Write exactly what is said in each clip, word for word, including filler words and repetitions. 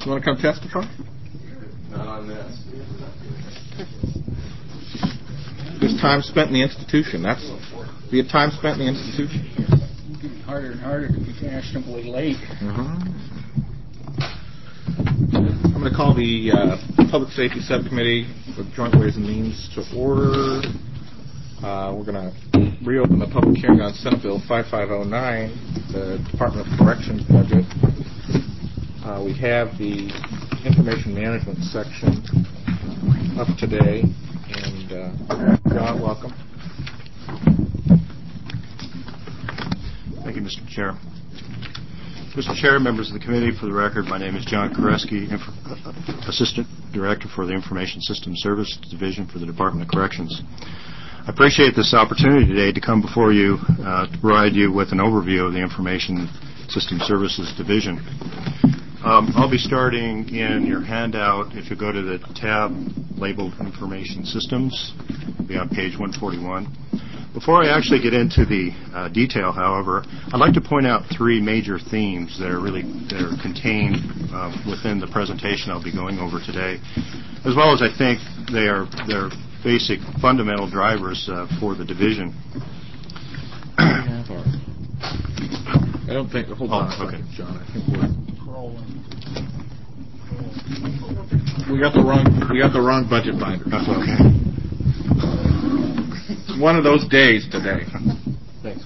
You want to come testify? Not on this. This time spent in the institution. That's the time spent in the institution. It's getting harder and harder to be fashionably late. Mm-hmm. I'm going to call the uh, Public Safety Subcommittee for Joint Ways and Means to order. Uh, we're going to reopen the public hearing on Senate Bill fifty-five oh nine, the Department of Corrections budget. Uh, we have the information management section up today. And, uh, John, welcome. Thank you, Mister Chair. Mister Chair, members of the committee, for the record, my name is John Koreski, Inf- Assistant Director for the Information System Services Division for the Department of Corrections. I appreciate this opportunity today to come before you uh, to provide you with an overview of the Information System Services Division. Um, I'll be starting in your handout. If you go to the tab labeled Information Systems, it'll be on page one forty-one. Before I actually get into the uh, detail, however, I'd like to point out three major themes that are really that are contained uh, within the presentation I'll be going over today, as well as I think they are they're basic fundamental drivers uh, for the division. I don't think. Hold oh, on a okay. second, John. I think we're. We got the wrong. We got the wrong budget binder. That's okay. It's one of those days today. Thanks.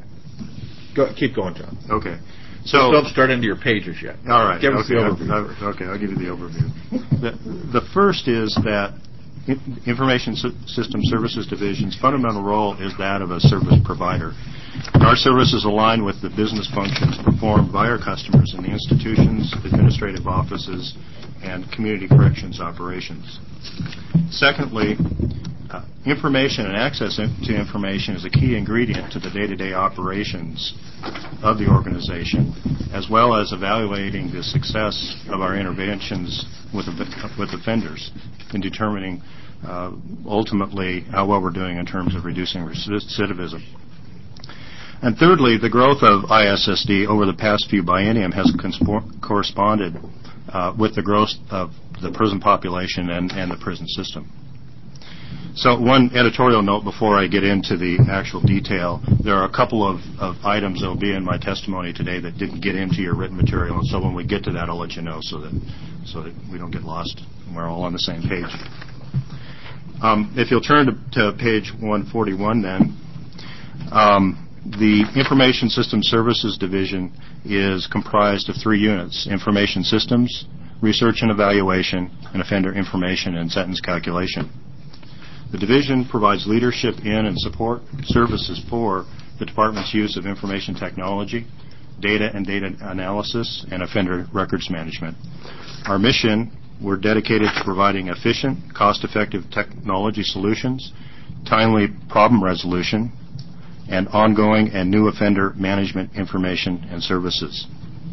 Go, keep going, John. Okay. So Just don't start into your pages yet. All right. Give us okay. the overview. I'll, okay, I'll give you the overview. The, the first is that Information System Services Division's fundamental role is that of a service provider. Our services align with the business functions performed by our customers in the institutions, administrative offices, and community corrections operations. Secondly, uh, information and access to information is a key ingredient to the day-to-day operations of the organization, as well as evaluating the success of our interventions with, with offenders in determining uh, ultimately how well we're doing in terms of reducing recidivism. And thirdly, the growth of I S S D over the past few biennium has conspo- corresponded uh, with the growth of the prison population and, and the prison system. So one editorial note before I get into the actual detail. There are a couple of, of items that will be in my testimony today that didn't get into your written material, and so when we get to that, I'll let you know so that so that we don't get lost and we're all on the same page. Um, if you'll turn to, to page one forty-one then, um, the Information System Services Division is comprised of three units: Information Systems, Research and Evaluation, and Offender Information and Sentence Calculation. The division provides leadership in and support services for the department's use of information technology, data and data analysis, and offender records management. Our mission, we're dedicated to providing efficient, cost-effective technology solutions, timely problem resolution, and ongoing and new offender management information and services.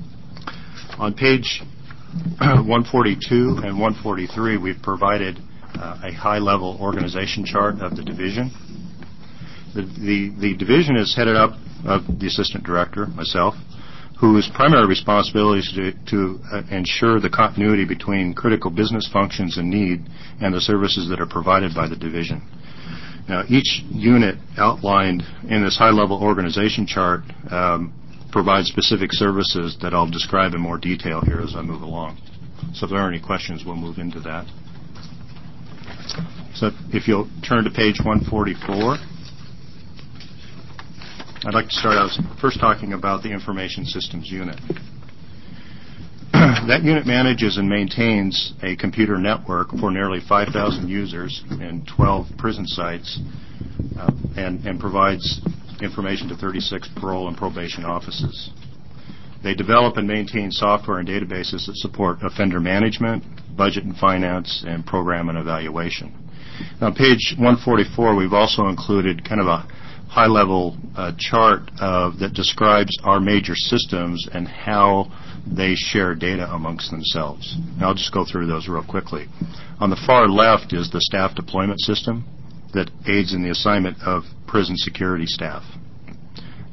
On page one forty-two and one forty-three, we've provided uh, a high-level organization chart of the division. The, the, the division is headed up of the assistant director, myself, whose primary responsibility is to, to uh, ensure the continuity between critical business functions and need and the services that are provided by the division. Now, each unit outlined in this high-level organization chart um, provides specific services that I'll describe in more detail here as I move along. So if there are any questions, we'll move into that. So if you'll turn to page one forty-four, I'd like to start out first talking about the Information Systems Unit. That unit manages and maintains a computer network for nearly five thousand users in twelve prison sites uh, and, and provides information to thirty-six parole and probation offices. They develop and maintain software and databases that support offender management, budget and finance, and program and evaluation. Now, on page one forty-four, we've also included kind of a high-level uh, chart of, that describes our major systems and how they share data amongst themselves. Now, I'll just go through those real quickly. On the far left is the staff deployment system that aids in the assignment of prison security staff.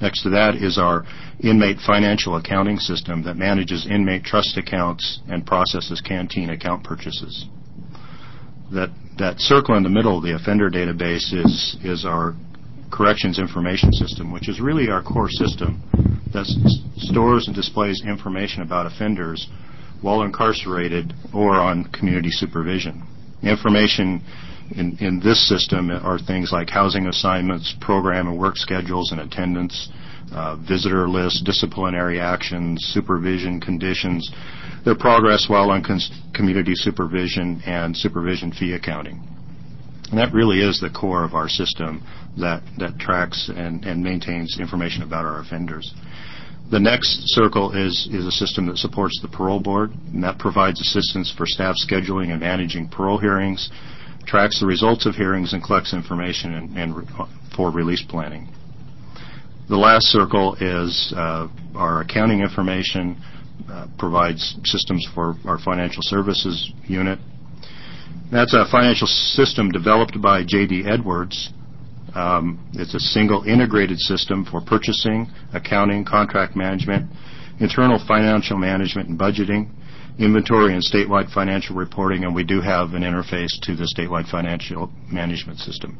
Next to that is our inmate financial accounting system that manages inmate trust accounts and processes canteen account purchases. That that circle in the middle of the offender database is is our corrections information system, which is really our core system that s- stores and displays information about offenders while incarcerated or on community supervision. The information in, in this system are things like housing assignments, program and work schedules and attendance, uh, visitor lists, disciplinary actions, supervision conditions, their progress while on cons- community supervision, and supervision fee accounting. And that really is the core of our system that, that tracks and, and maintains information about our offenders. The next circle is, is a system that supports the parole board, and that provides assistance for staff scheduling and managing parole hearings, tracks the results of hearings, and collects information and, and re- for release planning. The last circle is uh, our accounting information, uh, provides systems for our financial services unit. That's a financial system developed by J D Edwards. Um, it's a single integrated system for purchasing, accounting, contract management, internal financial management and budgeting, inventory and statewide financial reporting, and we do have an interface to the statewide financial management system.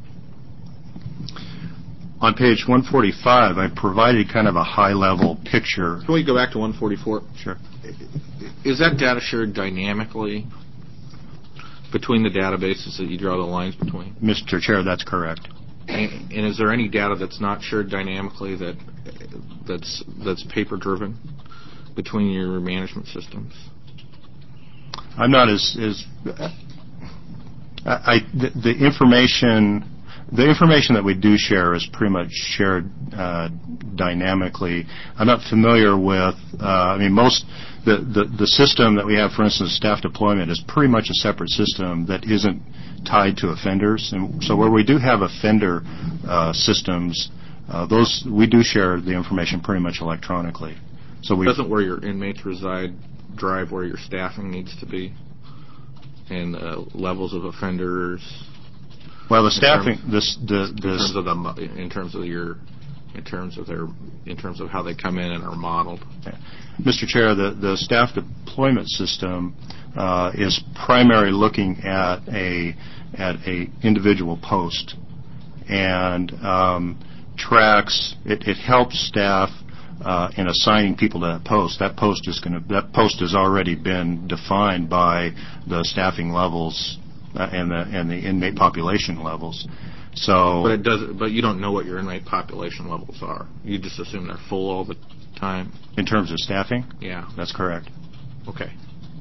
On page one forty-five, I provided kind of a high-level picture. Can we go back to one forty-four? Sure. Is that data shared dynamically between the databases that you draw the lines between? Mister Chair, that's correct. And, and is there any data that's not shared dynamically that that's that's paper-driven between your management systems? I'm not as, as I, I the, the information the information that we do share is pretty much shared uh, dynamically. I'm not familiar with. Uh, I mean, most the, the the system that we have, for instance, staff deployment, is pretty much a separate system that isn't tied to offenders. And so, where we do have offender uh, systems, uh, those we do share the information pretty much electronically. So we doesn't where your inmates reside drive where your staffing needs to be and uh, levels of offenders. Well, the staffing, this the in the terms of the in terms of your in terms of their in terms of how they come in and are modeled. Mister Chair, the the staff deployment system uh, is primarily looking at a at a individual post and um, tracks. It, it helps staff uh, in assigning people to that post. That post is going to that post has already been defined by the staffing levels uh, and the and the inmate population levels. So, but it does. But you don't know what your inmate population levels are. You just assume they're full all the time. In terms of staffing, yeah, that's correct. Okay.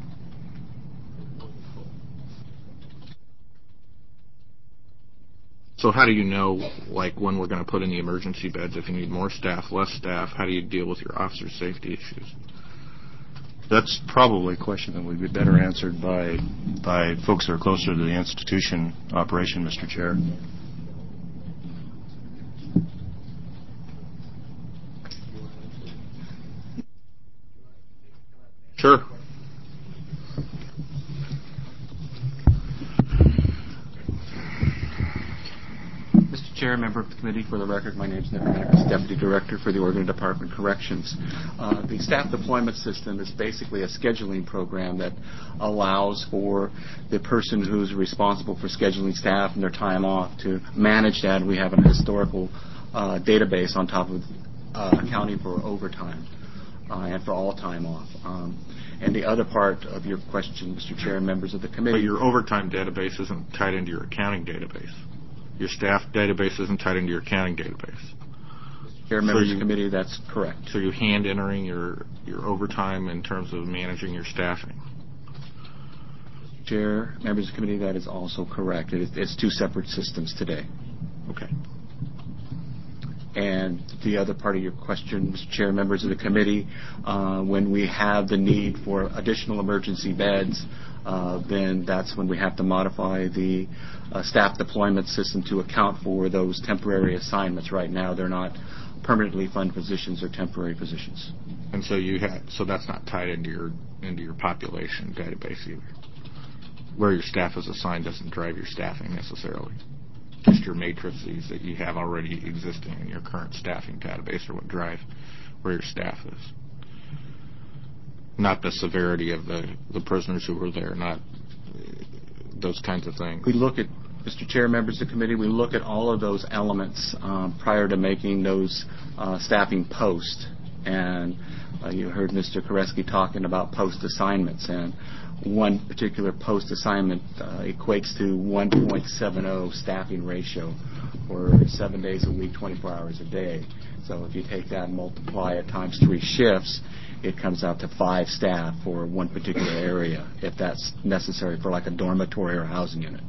So how do you know, like, when we're going to put in the emergency beds? If you need more staff, less staff, how do you deal with your officer safety issues? That's probably a question that would be better answered by by folks that are closer to the institution operation, Mister Chair. Sure. Mister Chair, member of the committee, for the record, my name is Nick Mackis, Deputy Director for the Oregon Department of Corrections. Uh, the staff deployment system is basically a scheduling program that allows for the person who's responsible for scheduling staff and their time off to manage that. We have a historical uh, database on top of uh, accounting for overtime uh, and for all time off. Um, and the other part of your question, Mister Chair and members of the committee. But your overtime database isn't tied into your accounting database. Your staff database isn't tied into your accounting database. Chair, members so of the committee, that's correct. So you hand entering your, your overtime in terms of managing your staffing. Chair, members of the committee, that is also correct. It is, it's two separate systems today. Okay. And the other part of your question, Mister Chair, members of the committee, uh, when we have the need for additional emergency beds, uh, then that's when we have to modify the uh, staff deployment system to account for those temporary assignments. Right now, they're not permanently funded positions or temporary positions. And so you had, so that's not tied into your into your population database either. Where your staff is assigned doesn't drive your staffing necessarily. just your matrices that you have already existing in your current staffing database, or what drive where your staff is. Not the severity of the, the prisoners who were there, not those kinds of things. We look at, Mister Chair, members of the committee, we look at all of those elements um, prior to making those uh, staffing posts. And uh, you heard Mister Koreski talking about post assignments, and one particular post assignment uh, equates to one point seven zero staffing ratio for seven days a week, twenty-four hours a day. So if you take that and multiply it times three shifts, it comes out to five staff for one particular area, if that's necessary for like a dormitory or housing unit.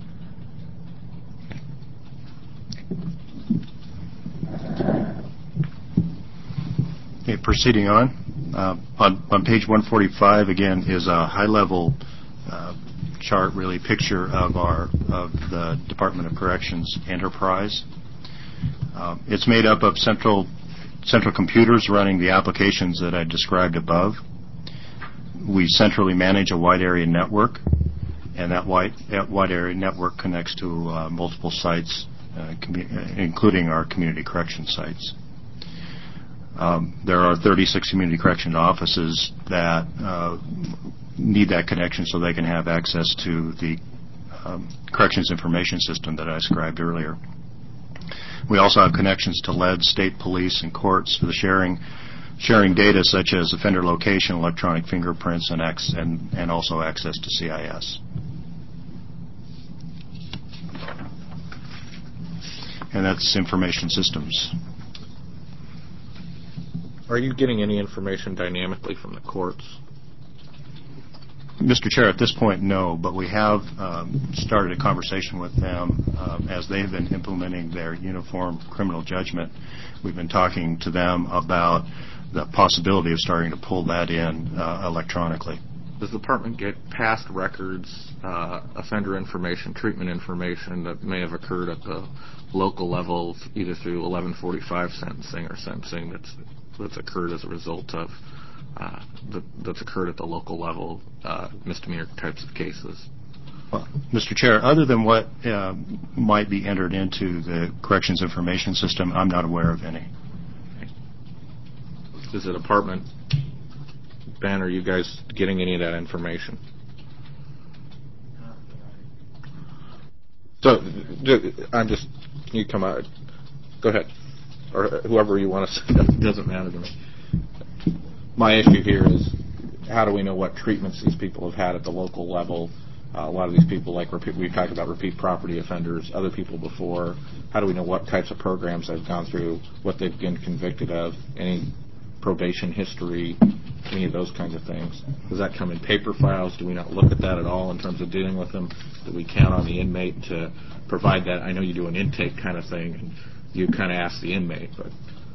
Okay, proceeding on. Uh, on, on page one forty-five, again, is a high-level uh, chart, really picture of our of the Department of Corrections enterprise. Uh, it's made up of central central computers running the applications that I described above. We centrally manage a wide area network, and that wide, that wide area network connects to uh, multiple sites, uh, commu- including our community correction sites. Um, there are thirty-six community correction offices that uh, need that connection so they can have access to the um, corrections information system that I described earlier. We also have connections to lead, state police, and courts for the sharing sharing data such as offender location, electronic fingerprints, and, ex- and, and also access to C I S. And that's information systems. Are you getting any information dynamically from the courts? Mister Chair, at this point, no, but we have um, started a conversation with them um, as they've been implementing their uniform criminal judgment. We've been talking to them about the possibility of starting to pull that in uh, electronically. Does the department get past records, uh, offender information, treatment information that may have occurred at the local level, either through eleven forty-five sentencing or sentencing that's that's occurred as a result of uh, the, that's occurred at the local level, uh, misdemeanor types of cases? Well, Mister Chair, other than what uh, might be entered into the corrections information system, I'm not aware of any. Does the department, Ben, are you guys getting any of that information? So, I'm just, can you come out? Go ahead. Or whoever you want to say, it doesn't matter to me. My issue here is, how do we know what treatments these people have had at the local level? Uh, a lot of these people, like repeat, we talked about repeat property offenders, other people before. How do we know what types of programs they've gone through, what they've been convicted of, any probation history, any of those kinds of things? Does that come in paper files? Do we not look at that at all in terms of dealing with them? Do we count on the inmate to provide that? I know you do an intake kind of thing, and you kind of ask the inmate, but...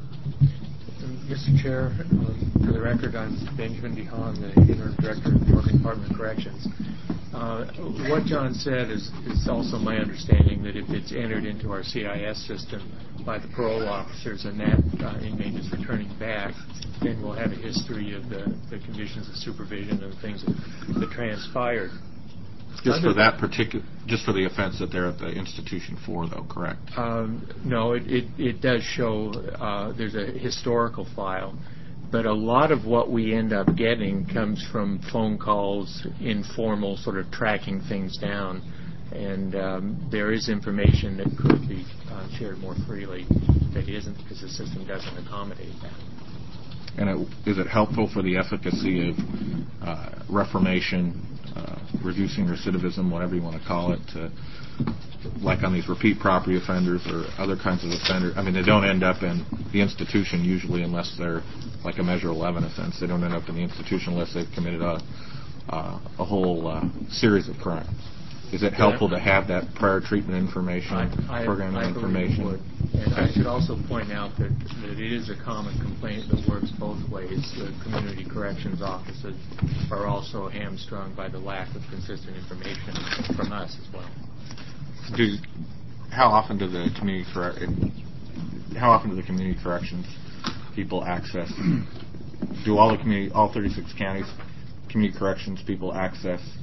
Mister Chair, um, for the record, I'm Benjamin DeHaan, the Interim Director of the Oregon Department of Corrections. Uh, what John said is, is also my understanding, that if it's entered into our C I S system by the parole officers and that uh, inmate is returning back, then we'll have a history of the, the conditions of supervision and things that, that transpired. Just for that particular, just for the offense that they're at the institution for, though, correct? Um, no, it, it, it does show uh, there's a historical file, but a lot of what we end up getting comes from phone calls, informal sort of tracking things down, and um, there is information that could be uh, shared more freely that isn't, because the system doesn't accommodate that. And it, is it helpful for the efficacy of uh, reformation, uh, reducing recidivism, whatever you want to call it, to, like on these repeat property offenders or other kinds of offenders? I mean, they don't end up in the institution usually unless they're like a Measure eleven offense. They don't end up in the institution unless they've committed a, uh, a whole uh, series of crimes. Is it helpful to have that prior treatment information, I, I, program I information? It would. And I should also point out that, that it is a common complaint that works both ways. The community corrections offices are also hamstrung by the lack of consistent information from us as well. Do, how often do the community correct, how often do the community corrections people access? Do all the community, all thirty-six counties, community corrections people access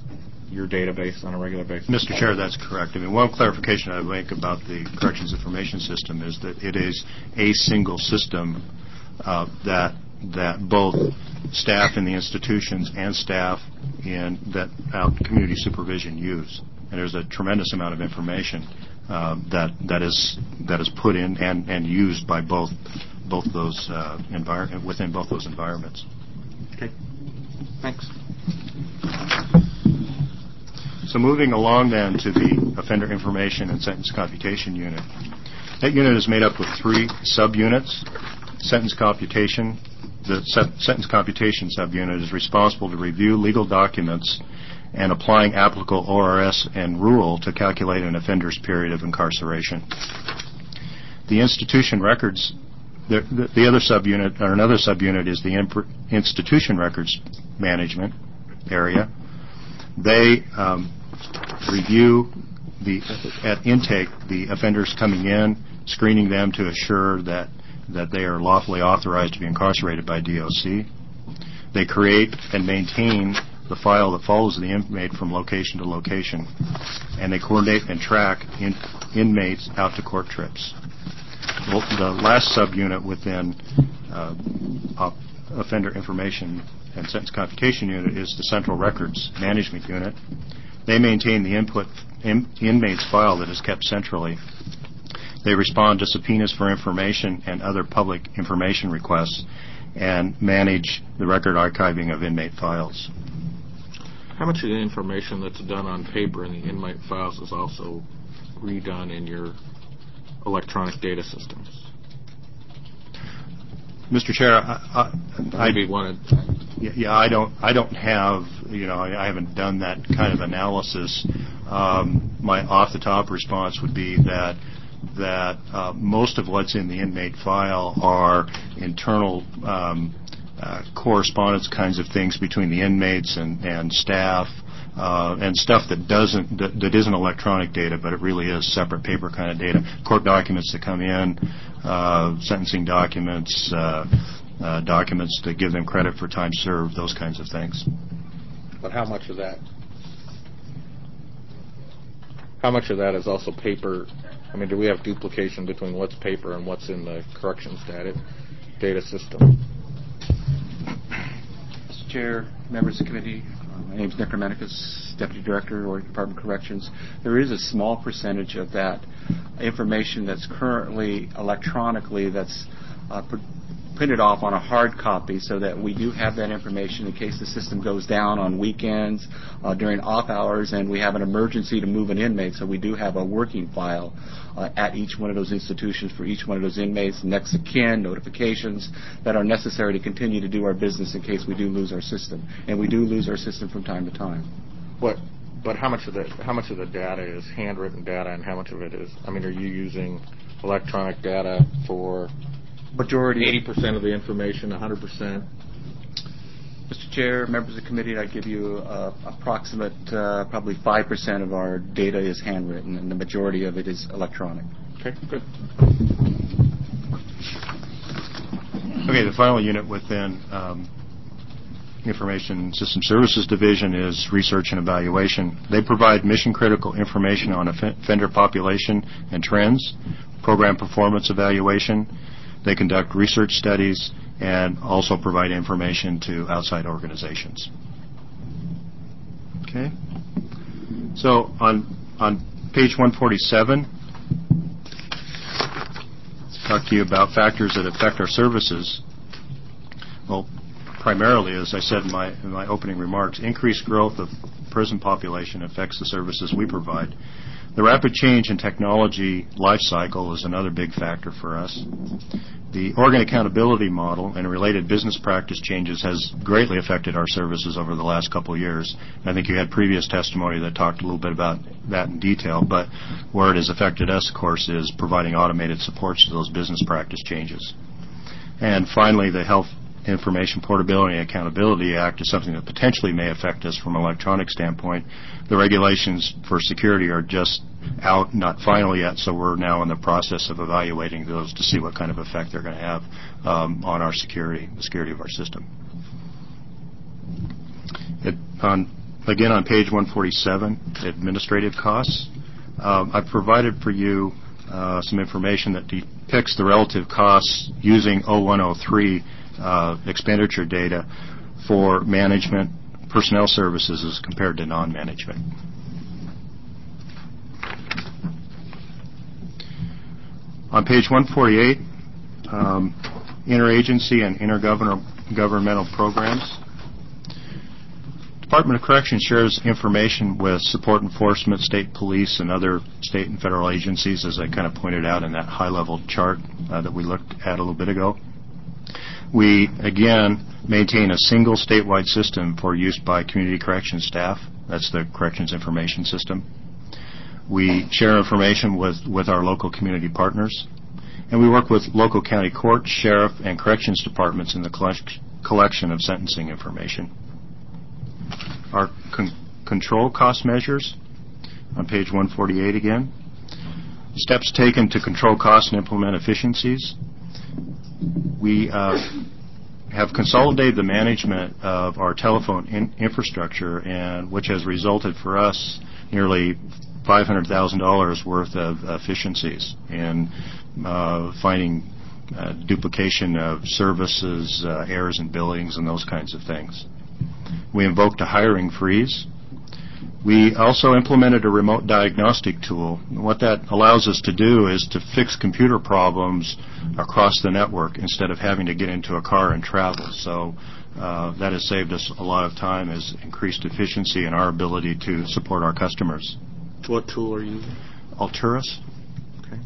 your database on a regular basis? Mister Chair, that's correct. I mean, one clarification I would make about the Corrections Information System is that it is a single system uh, that that both staff in the institutions and staff in that out community supervision use. And there's a tremendous amount of information uh, that that is that is put in and, and used by both both those uh, envir- within both those environments. Okay. Thanks. So moving along then to the Offender Information and Sentence Computation Unit. That unit is made up of three subunits. Sentence Computation. The se- Sentence Computation subunit is responsible to review legal documents and applying applicable O R S and rule to calculate an offender's period of incarceration. The Institution Records, the, the, the other subunit, or another subunit is the imp- Institution Records Management area. They um, review the at intake the offenders coming in, screening them to assure that that they are lawfully authorized to be incarcerated by D O C. They create and maintain the file that follows the inmate from location to location, and they coordinate and track in, inmates out to court trips. Well, the last subunit within uh, Offender Information and Sentence Computation Unit is the Central Records Management Unit. They maintain the input in, inmate's file that is kept centrally. They respond to subpoenas for information and other public information requests and manage the record archiving of inmate files. How much of the information that's done on paper in the inmate files is also redone in your electronic data systems? Mister Chair, I, I, Maybe wanted. Yeah, yeah, I don't. I don't have. You know, I, I haven't done that kind of analysis. Um, my off-the-top response would be that that uh, most of what's in the inmate file are internal um, uh, correspondence kinds of things between the inmates and, and staff, uh, and stuff that doesn't that, that isn't electronic data, but it really is separate paper kind of data. Court documents that come in, uh, sentencing documents, uh, uh, documents that give them credit for time served, those kinds of things. But how much of that? How much of that is also paper? I mean, do we have duplication between what's paper and what's in the corrections data data system? Mister Chair, members of the committee, uh, my name is Nick Romanicus, Deputy Director, Oregon Department of Corrections. There is a small percentage of that information that's currently electronically that's uh, pr- printed off on a hard copy so that we do have that information in case the system goes down on weekends, uh, during off hours, and we have an emergency to move an inmate. So we do have a working file uh, at each one of those institutions for each one of those inmates, next of kin, notifications that are necessary to continue to do our business in case we do lose our system. And we do lose our system from time to time. What? But how much of the how much of the data is handwritten data, and how much of it is? I mean, are you using electronic data for Majority. eighty percent of the information, one hundred percent? Mister Chair, members of the committee, I give you uh, approximate uh, probably five percent of our data is handwritten, and the majority of it is electronic. Okay, good. Okay, the final unit within um, Information System Services Division is Research and Evaluation. They provide mission-critical information on offender population and trends, program performance evaluation. They conduct research studies and also provide information to outside organizations. Okay. So on on page one forty-seven, let's talk to you about factors that affect our services. Well, primarily, as I said in my in my opening remarks, increased growth of prison population affects the services we provide. The rapid change in technology life cycle is another big factor for us. The Oregon accountability model and related business practice changes has greatly affected our services over the last couple of years. And I think you had previous testimony that talked a little bit about that in detail, but where it has affected us, of course, is providing automated supports to those business practice changes. And finally, the Health Information Portability and Accountability Act is something that potentially may affect us from an electronic standpoint. The regulations for security are just out, not final yet, so we're now in the process of evaluating those to see what kind of effect they're going to have um, on our security, the security of our system. It, on again, on page one forty-seven, administrative costs. Um, I've provided for you uh, some information that depicts the relative costs using oh one oh three uh, expenditure data for management personnel services as compared to non-management. On page one forty-eight, um, interagency and intergovernmental programs. Department of Corrections shares information with support enforcement, state police, and other state and federal agencies, as I kind of pointed out in that high-level chart uh, that we looked at a little bit ago. We, again, maintain a single statewide system for use by community corrections staff. That's the Corrections Information System. We share information with, with our local community partners. And we work with local county courts, sheriff, and corrections departments in the collect- collection of sentencing information. Our con- control cost measures, on page one forty-eight again. Steps taken to control costs and implement efficiencies. We uh, have consolidated the management of our telephone in- infrastructure, and which has resulted for us nearly five hundred thousand dollars worth of efficiencies in uh, finding uh, duplication of services, uh, errors in billings, and those kinds of things. We invoked a hiring freeze. We also implemented a remote diagnostic tool. What that allows us to do is to fix computer problems across the network instead of having to get into a car and travel. So uh, that has saved us a lot of time, has increased efficiency and our ability to support our customers. What tool are you using? Alturas. Okay.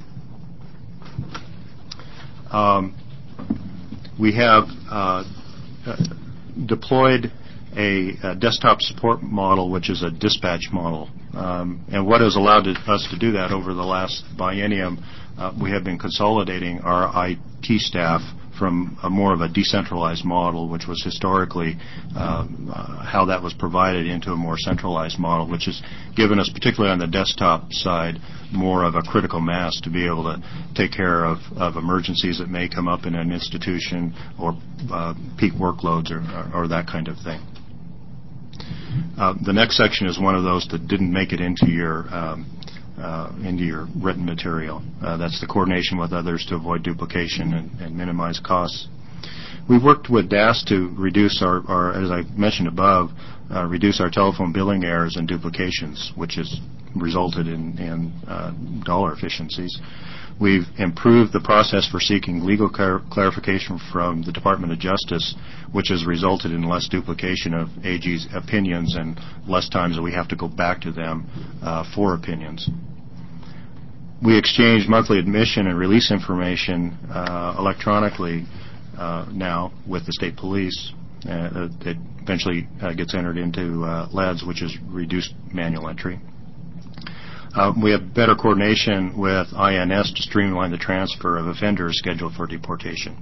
Um, we have uh, uh, deployed a, a desktop support model, which is a dispatch model. Um, and what has allowed us to do that over the last biennium, uh, we have been consolidating our I T staff from a more of a decentralized model, which was historically um, uh, how that was provided, into a more centralized model, which has given us, particularly on the desktop side, more of a critical mass to be able to take care of, of emergencies that may come up in an institution, or uh, peak workloads, or, or, or that kind of thing. Uh, the next section is one of those that didn't make it into your um, uh, into your written material. Uh, that's the coordination with others to avoid duplication and, and minimize costs. We've worked with D A S to reduce our, our as I mentioned above, uh, reduce our telephone billing errors and duplications, which has resulted in, in uh, dollar efficiencies. We've improved the process for seeking legal clar- clarification from the Department of Justice, which has resulted in less duplication of A G's opinions and less times that we have to go back to them uh, for opinions. We exchange monthly admission and release information uh, electronically uh, now with the state police. Uh, it eventually uh, gets entered into uh, L E D S, which is reduced manual entry. Uh, we have better coordination with I N S to streamline the transfer of offenders scheduled for deportation.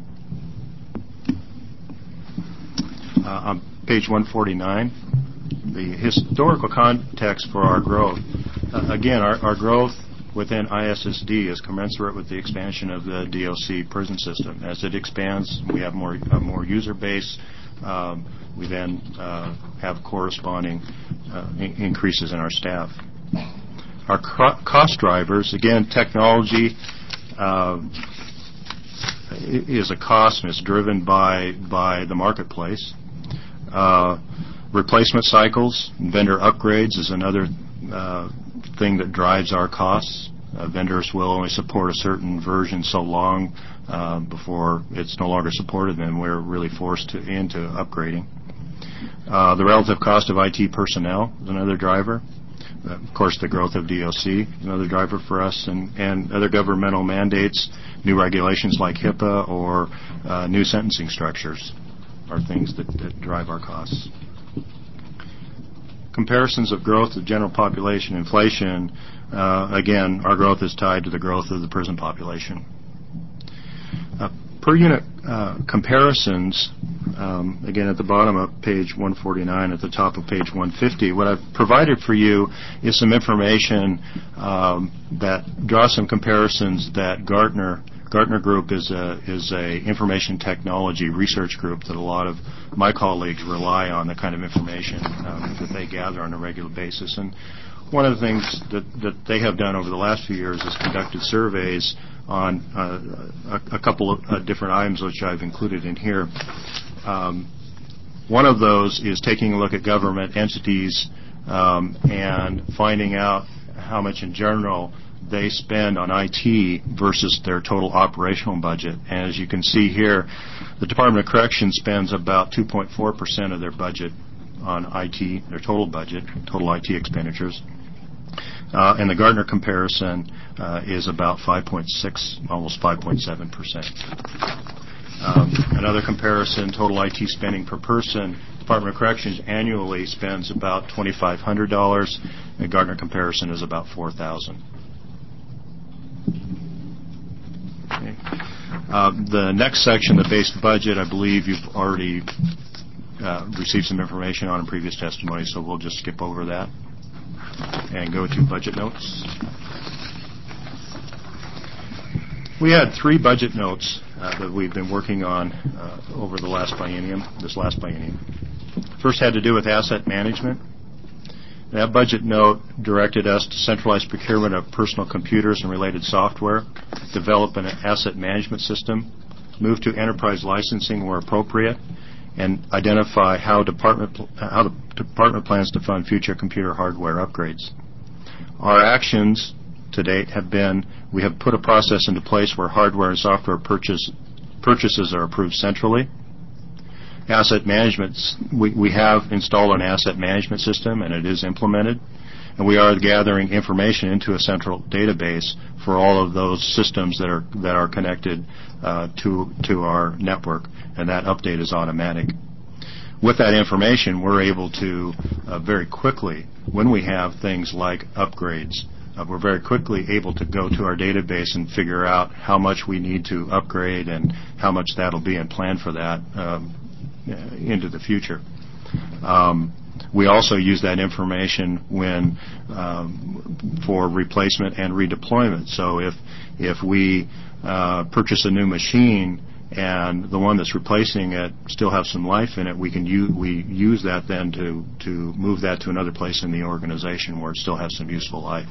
Uh, on page one forty-nine, the historical context for our growth. Uh, again, our, our growth within I S S D is commensurate with the expansion of the D O C prison system. As it expands, we have more a more user base. Um, we then uh, have corresponding uh, in- increases in our staff. Our co- cost drivers, again, technology uh, is a cost, and it's driven by by the marketplace. Uh, replacement cycles, vendor upgrades is another uh, thing that drives our costs. Uh, vendors will only support a certain version so long uh, before it's no longer supported, then we're really forced to, into upgrading. Uh, the relative cost of I T personnel is another driver. Uh, of course, the growth of D O C is another driver for us, and, and other governmental mandates, new regulations like HIPAA, or uh, new sentencing structures are things that, that drive our costs. Comparisons of growth of general population inflation, uh, again, our growth is tied to the growth of the prison population. Uh, per unit uh, comparisons, um, again at the bottom of page one forty-nine, at the top of page one fifty, what I've provided for you is some information um, that draws some comparisons that Gartner Gartner Group is a is a information technology research group that a lot of my colleagues rely on, the kind of information um, that they gather on a regular basis. And one of the things that, that they have done over the last few years is conducted surveys on uh, a, a couple of uh, different items which I've included in here. Um, one of those is taking a look at government entities um, and finding out how much in general they spend on I T versus their total operational budget. And as you can see here, the Department of Corrections spends about two point four percent of their budget on I T, their total budget, total I T expenditures. Uh, and the Gartner comparison uh, is about five point six, almost five point seven percent. Um, another comparison, total I T spending per person, Department of Corrections annually spends about two thousand five hundred dollars. The Gartner comparison is about four thousand dollars. Okay. Uh, the next section, the base budget, I believe you've already uh, received some information on in previous testimony, so we'll just skip over that and go to budget notes. We had three budget notes uh, that we've been working on uh, over the last biennium, this last biennium. First had to do with asset management. That budget note directed us to centralize procurement of personal computers and related software, develop an asset management system, move to enterprise licensing where appropriate, and identify how department how the department plans to fund future computer hardware upgrades. Our actions to date have been, we have put a process into place where hardware and software purchase, purchases are approved centrally. Asset management, we, we have installed an asset management system, and it is implemented. And we are gathering information into a central database for all of those systems that are that are connected uh, to to our network, and that update is automatic. With that information, we're able to uh, very quickly, when we have things like upgrades, uh, we're very quickly able to go to our database and figure out how much we need to upgrade and how much that'll be, and plan for that um, into the future. Um, we also use that information when um, for replacement and redeployment. So if if we uh, purchase a new machine and the one that's replacing it still has some life in it, we can use, we use that then to to move that to another place in the organization where it still has some useful life.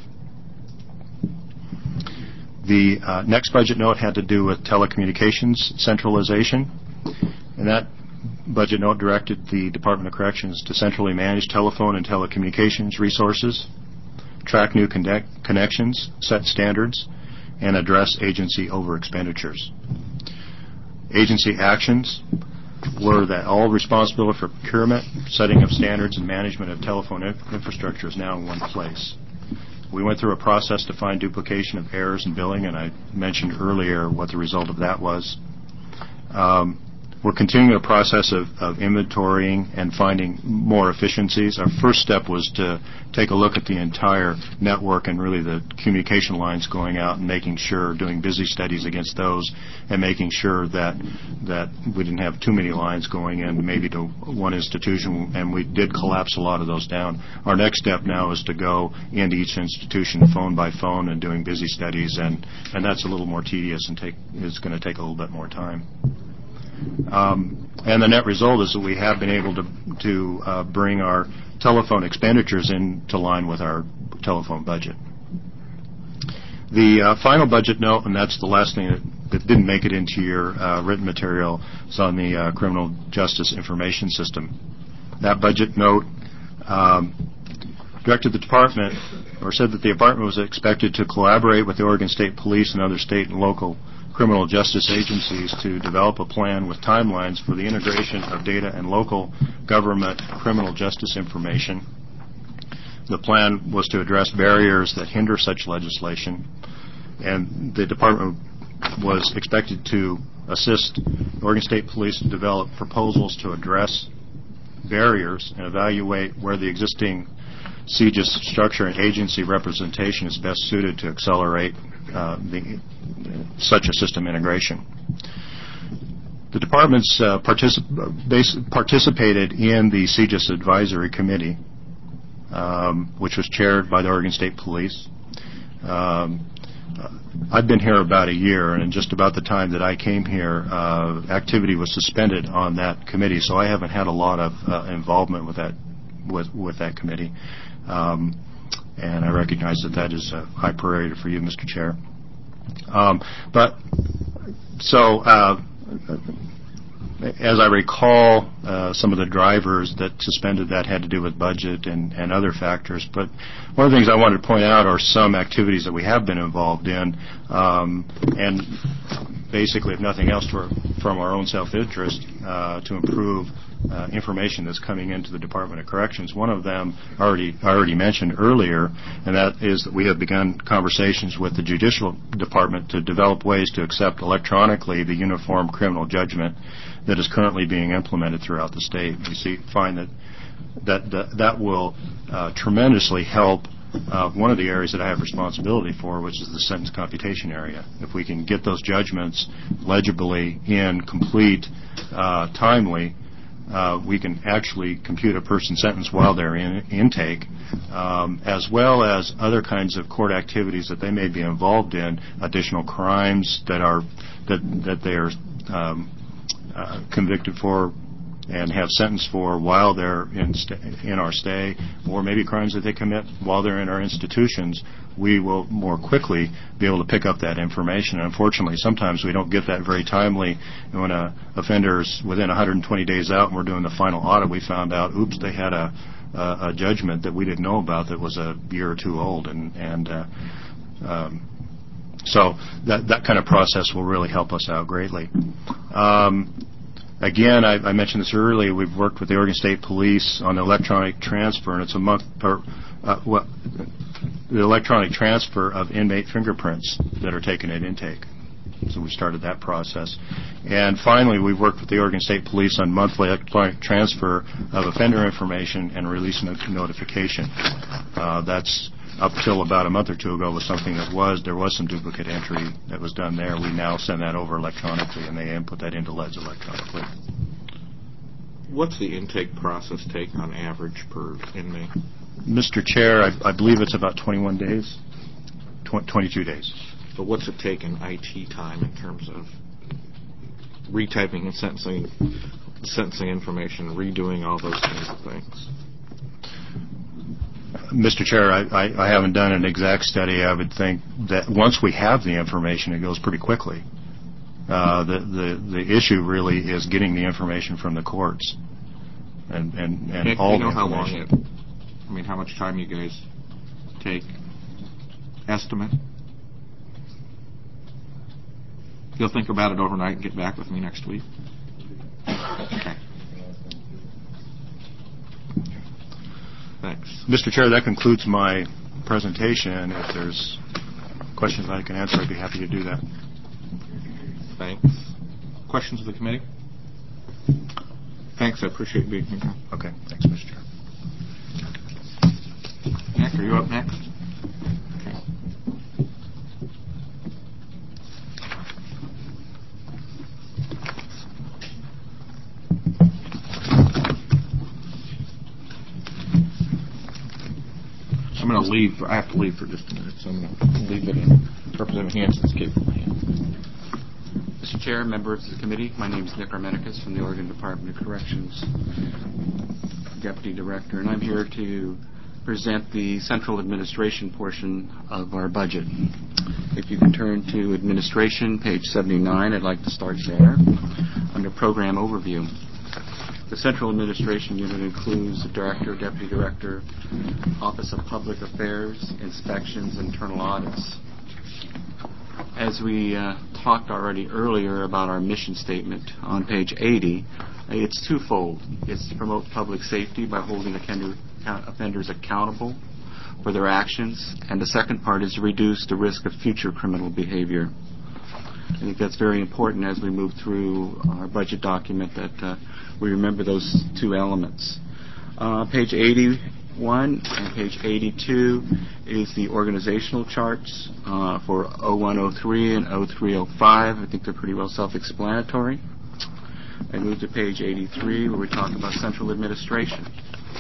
The uh, next budget note had to do with telecommunications centralization, and that budget note directed the Department of Corrections to centrally manage telephone and telecommunications resources, track new connect connections, set standards, and address agency over expenditures. Agency actions were that all responsibility for procurement, setting of standards, and management of telephone infrastructure is now in one place. We went through a process to find duplication of errors in billing, and I mentioned earlier what the result of that was. Um, We're continuing a process of, of inventorying and finding more efficiencies. Our first step was to take a look at the entire network and really the communication lines going out and making sure, doing busy studies against those, and making sure that that we didn't have too many lines going in maybe to one institution, and we did collapse a lot of those down. Our next step now is to go into each institution phone by phone and doing busy studies, and, and that's a little more tedious and take is going to take a little bit more time. Um, and the net result is that we have been able to, to uh, bring our telephone expenditures into line with our telephone budget. The uh, final budget note, and that's the last thing that, that didn't make it into your uh, written material, is on the uh, Criminal Justice Information System. That budget note um, directed the department, or said that the department was expected to collaborate with the Oregon State Police and other state and local criminal justice agencies to develop a plan with timelines for the integration of data and local government criminal justice information. The plan was to address barriers that hinder such legislation, and the department was expected to assist Oregon State Police to develop proposals to address barriers and evaluate where the existing C J I S structure and agency representation is best suited to accelerate uh, the, such a system integration. The departments uh, particip participated in the C J I S Advisory Committee, um, which was chaired by the Oregon State Police. Um, uh, I've been here about a year, and just about the time that I came here, uh, activity was suspended on that committee, so I haven't had a lot of uh, involvement with that with with that committee. Um, and I recognize that that is a high priority for you, Mister Chair. Um, but so. Uh, As I recall, uh, some of the drivers that suspended that had to do with budget and, and other factors. But one of the things I wanted to point out are some activities that we have been involved in, um, and basically, if nothing else, for, from our own self-interest, uh, to improve uh, information that's coming into the Department of Corrections. One of them already I already mentioned earlier, and that is that we have begun conversations with the Judicial Department to develop ways to accept electronically the uniform criminal judgment that is currently being implemented throughout the state. We see find that that that, that will uh, tremendously help uh, one of the areas that I have responsibility for, which is the sentence computation area. If we can get those judgments legibly in, complete, uh, timely, uh, we can actually compute a person's sentence while they're in intake, um, as well as other kinds of court activities that they may be involved in, additional crimes that are that that they are um, uh, convicted for and have sentenced for while they're in st- in our stay, or maybe crimes that they commit while they're in our institutions. We will more quickly be able to pick up that information. Unfortunately, sometimes we don't get that very timely. And when a offender's within one hundred twenty days out and we're doing the final audit, we found out, oops, they had a, a, a judgment that we didn't know about that was a year or two old. And, and uh, um, so that, that kind of process will really help us out greatly. Um, Again, I, I mentioned this earlier. We've worked with the Oregon State Police on the electronic transfer, and it's a month per, uh, what, the electronic transfer of inmate fingerprints that are taken at intake. So we started that process. And finally, we've worked with the Oregon State Police on monthly electronic transfer of offender information and release a notification. Uh, that's up till about a month or two ago was something that was, there was some duplicate entry that was done there. We now send that over electronically, and they input that into L E D S electronically. What's the intake process take on average per inmate? Mister Chair, I, I believe it's about twenty-one days, tw- twenty-two days. But what's it take in I T time in terms of retyping and sentencing, sentencing information, redoing all those kinds of things? Mister Chair, I, I, I haven't done an exact study. I would think that once we have the information, it goes pretty quickly. Uh, the, the the issue really is getting the information from the courts, and and, and Nick, all do you know the how long information. it? I mean, how much time you guys take? Estimate. You'll think about it overnight and get back with me next week. Okay. Thanks. Mister Chair, that concludes my presentation. If there's questions I can answer, I'd be happy to do that. Thanks. Questions of the committee? Thanks. I appreciate being here. Okay. Thanks, Mister Chair. Nick, are you up next? Okay. I'm going to leave. I have to leave for just a minute, so I'm going to leave it in Representative Hansen's capable hands. Mister Chair, members of the committee, my name is Nick Armenicus from the Oregon Department of Corrections, Deputy Director, and I'm here to present the central administration portion of our budget. If you can turn to administration, page seventy-nine, I'd like to start there. Under program overview, the central administration unit includes the director, deputy director, Office of Public Affairs, inspections, internal audits. As we uh, talked already earlier about our mission statement on page eighty, it's twofold. It's to promote public safety by holding offenders accountable for their actions, and the second part is to reduce the risk of future criminal behavior. I think that's very important as we move through our budget document that uh, we remember those two elements. Uh, page eighty-one and page eighty-two is the organizational charts uh, for oh one oh three and oh three oh five. I think they're pretty well self-explanatory. I move to page eighty-three where we talk about central administration.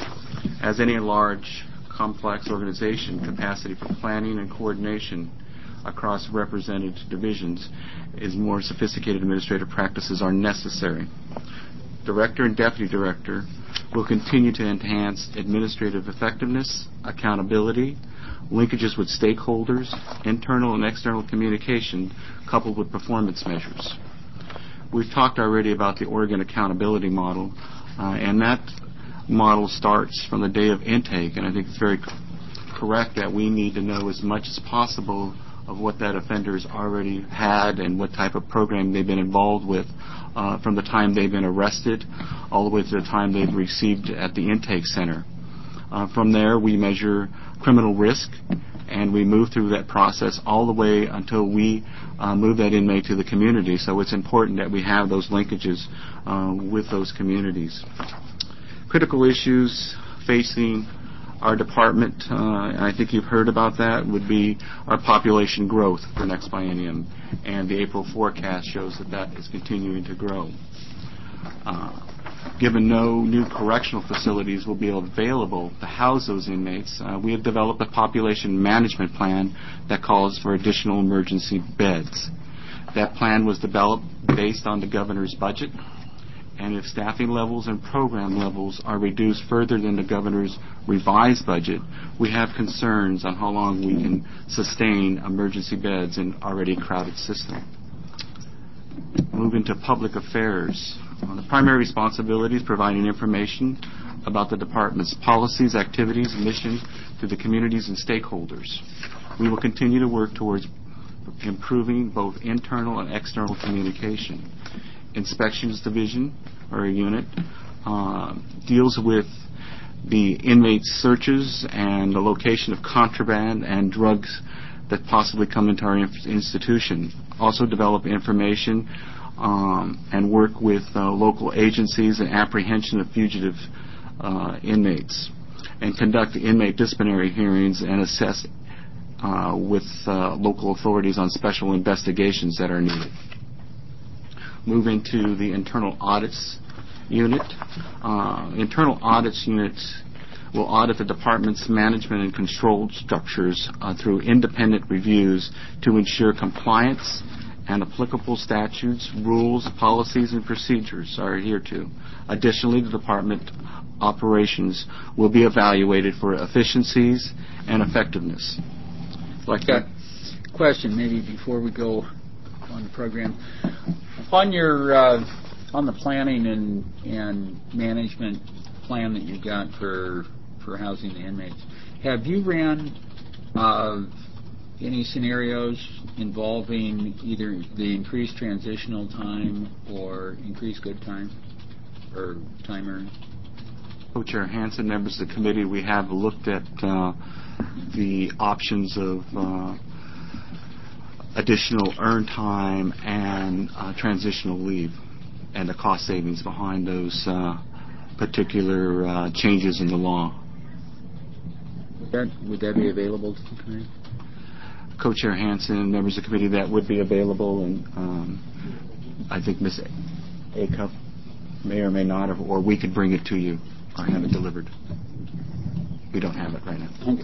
As any large, complex organization, capacity for planning and coordination across represented divisions is more sophisticated administrative practices are necessary. Director and Deputy Director will continue to enhance administrative effectiveness, accountability, linkages with stakeholders, internal and external communication, coupled with performance measures. We've talked already about the Oregon accountability model, uh, and that model starts from the day of intake, and I think it's very c- correct that we need to know as much as possible of what that offender has already had and what type of program they've been involved with uh, from the time they've been arrested all the way to the time they've received at the intake center. Uh, from there, we measure criminal risk, and we move through that process all the way until we uh, move that inmate to the community. So it's important that we have those linkages uh, with those communities. Critical issues facing our department, uh, and I think you've heard about that, would be our population growth for next biennium, and the April forecast shows that that is continuing to grow. Uh, given no new correctional facilities will be available to house those inmates, uh, we have developed a population management plan that calls for additional emergency beds. That plan was developed based on the governor's budget, and if staffing levels and program levels are reduced further than the governor's revised budget, we have concerns on how long we can sustain emergency beds in an already crowded system. Moving to public affairs. Uh, the primary responsibility is providing information about the department's policies, activities, and mission to the communities and stakeholders. We will continue to work towards improving both internal and external communication. Inspections Division, or a unit, uh, deals with the inmate searches and the location of contraband and drugs that possibly come into our inf- institution. Also develop information um, and work with uh, local agencies and apprehension of fugitive uh, inmates, and conduct inmate disciplinary hearings and assess uh, with uh, local authorities on special investigations that are needed. Moving to the internal audits unit. Uh, internal audits units will audit the department's management and control structures uh, through independent reviews to ensure compliance and applicable statutes, rules, policies, and procedures are adhered to. Additionally, the department operations will be evaluated for efficiencies and effectiveness. Like that. Question, maybe before we go on the program. On your uh, on the planning and and management plan that you got for for housing the inmates, have you ran uh, any scenarios involving either the increased transitional time or increased good time or time earned? Co-Chair Hansen, members of the committee, we have looked at uh, the options of uh, additional earned time and uh, transitional leave and the cost savings behind those uh, particular uh, changes in the law. Would that, would that be available to the committee? Co-Chair Hansen and members of the committee, that would be available, and um, I think Miz Acuff may or may not have, or we could bring it to you or have it delivered. We don't have it right now. Okay.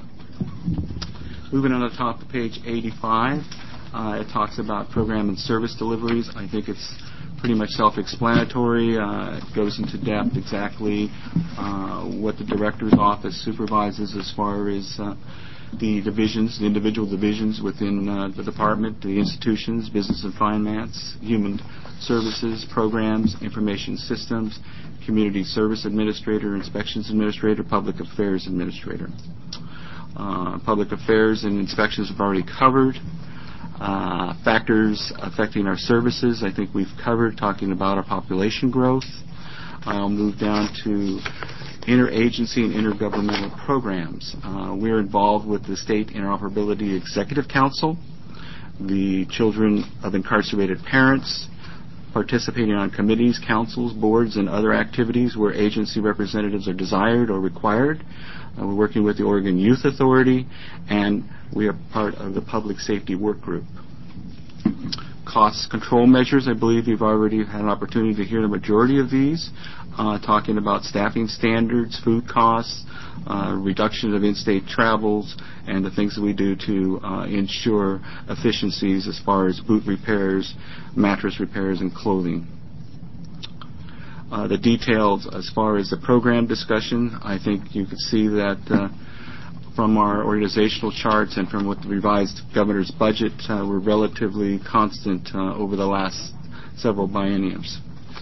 Moving on to the top of page eighty-five, uh, it talks about program and service deliveries. I think it's pretty much self-explanatory. Uh, it goes into depth exactly uh, what the director's office supervises as far as uh, the divisions, the individual divisions within uh, the department, the institutions, business and finance, human services, programs, information systems, community service administrator, inspections administrator, public affairs administrator. Uh, public affairs and inspections have already covered. Uh, factors affecting our services, I think we've covered, talking about our population growth. I'll move down to interagency and intergovernmental programs. Uh, we're involved with the State Interoperability Executive Council, the Children of Incarcerated Parents, participating on committees, councils, boards, and other activities where agency representatives are desired or required. Uh, we're working with the Oregon Youth Authority, and we are part of the Public Safety Work Group. cost control measures. I believe you've already had an opportunity to hear the majority of these, uh, talking about staffing standards, food costs, uh, reduction of in-state travels, and the things that we do to uh, ensure efficiencies as far as boot repairs, mattress repairs, and clothing. Uh, the details as far as the program discussion, I think you can see that uh, from our organizational charts and from what the revised governor's budget, uh, we're relatively constant uh, over the last several bienniums.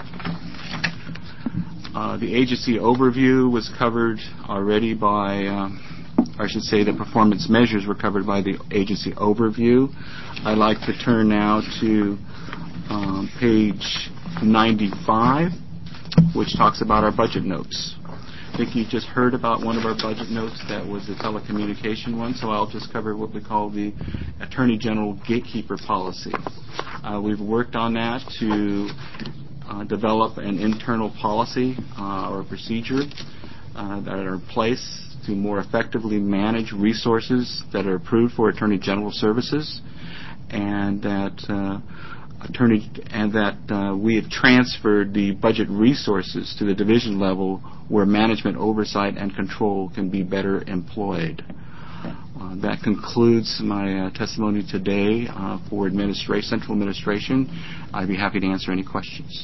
Uh, the agency overview was covered already by, um, or I should say the performance measures were covered by the agency overview. I'd like to turn now to um, page ninety-five, which talks about our budget notes. I think you just heard about one of our budget notes that was the telecommunication one, so I'll just cover what we call the Attorney General Gatekeeper Policy. Uh, we've worked on that to uh, develop an internal policy uh, or procedure uh, that are in place to more effectively manage resources that are approved for Attorney General services, and that uh, Attorney and that uh, we have transferred the budget resources to the division level where management oversight and control can be better employed. Uh, that concludes my uh, testimony today uh, for administra- central administration. I'd be happy to answer any questions.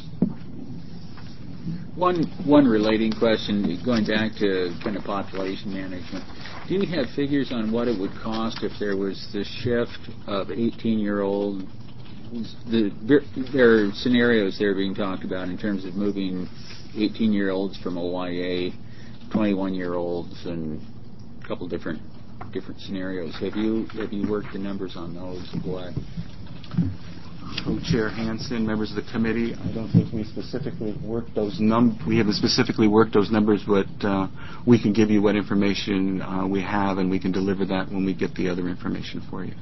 One one relating question, going back to kind of population management. Do you have figures on what it would cost if there was the shift of eighteen-year-old? The, there are scenarios there being talked about in terms of moving eighteen-year-olds from O Y A, twenty-one-year-olds, and a couple different different scenarios. Have you have you worked the numbers on those? What? Co-Chair Hansen, members of the committee, I don't think we specifically worked those num. We haven't specifically worked those numbers, but uh, we can give you what information uh, we have, and we can deliver that when we get the other information for you.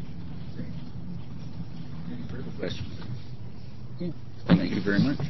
Questions? Yeah. Thank you very much.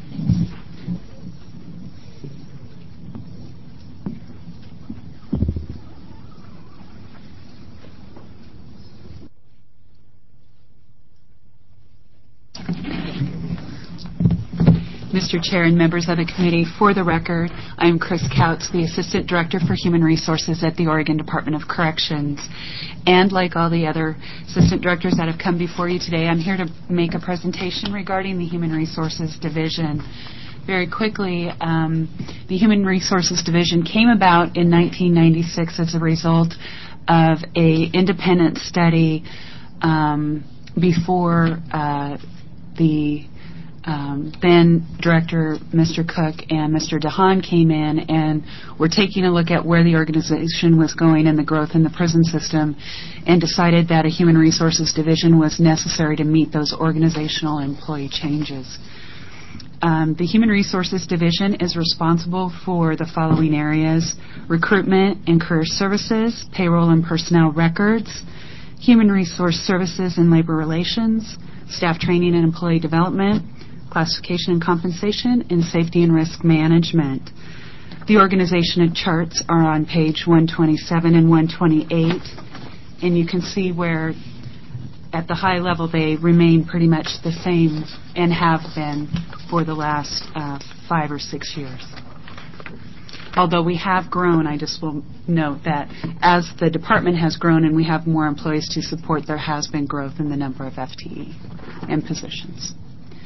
Mister Chair and members of the committee, for the record, I am Chris Couts, the Assistant Director for Human Resources at the Oregon Department of Corrections. And like all the other Assistant Directors that have come before you today, I'm here to make a presentation regarding the Human Resources Division. Very quickly, um, the Human Resources Division came about in nineteen ninety-six as a result of a independent study um, before uh, the Um, then Director Mister Cook and Mister DeHaan came in and were taking a look at where the organization was going and the growth in the prison system, and decided that a Human Resources Division was necessary to meet those organizational employee changes. Um, the Human Resources Division is responsible for the following areas: recruitment and career services, payroll and personnel records, human resource services and labor relations, staff training and employee development, classification and compensation, and safety and risk management. The organization charts are on page one twenty-seven and one twenty-eight, and you can see where at the high level they remain pretty much the same and have been for the last uh, five or six years. Although we have grown, I just will note that as the department has grown and we have more employees to support, there has been growth in the number of F T E and positions.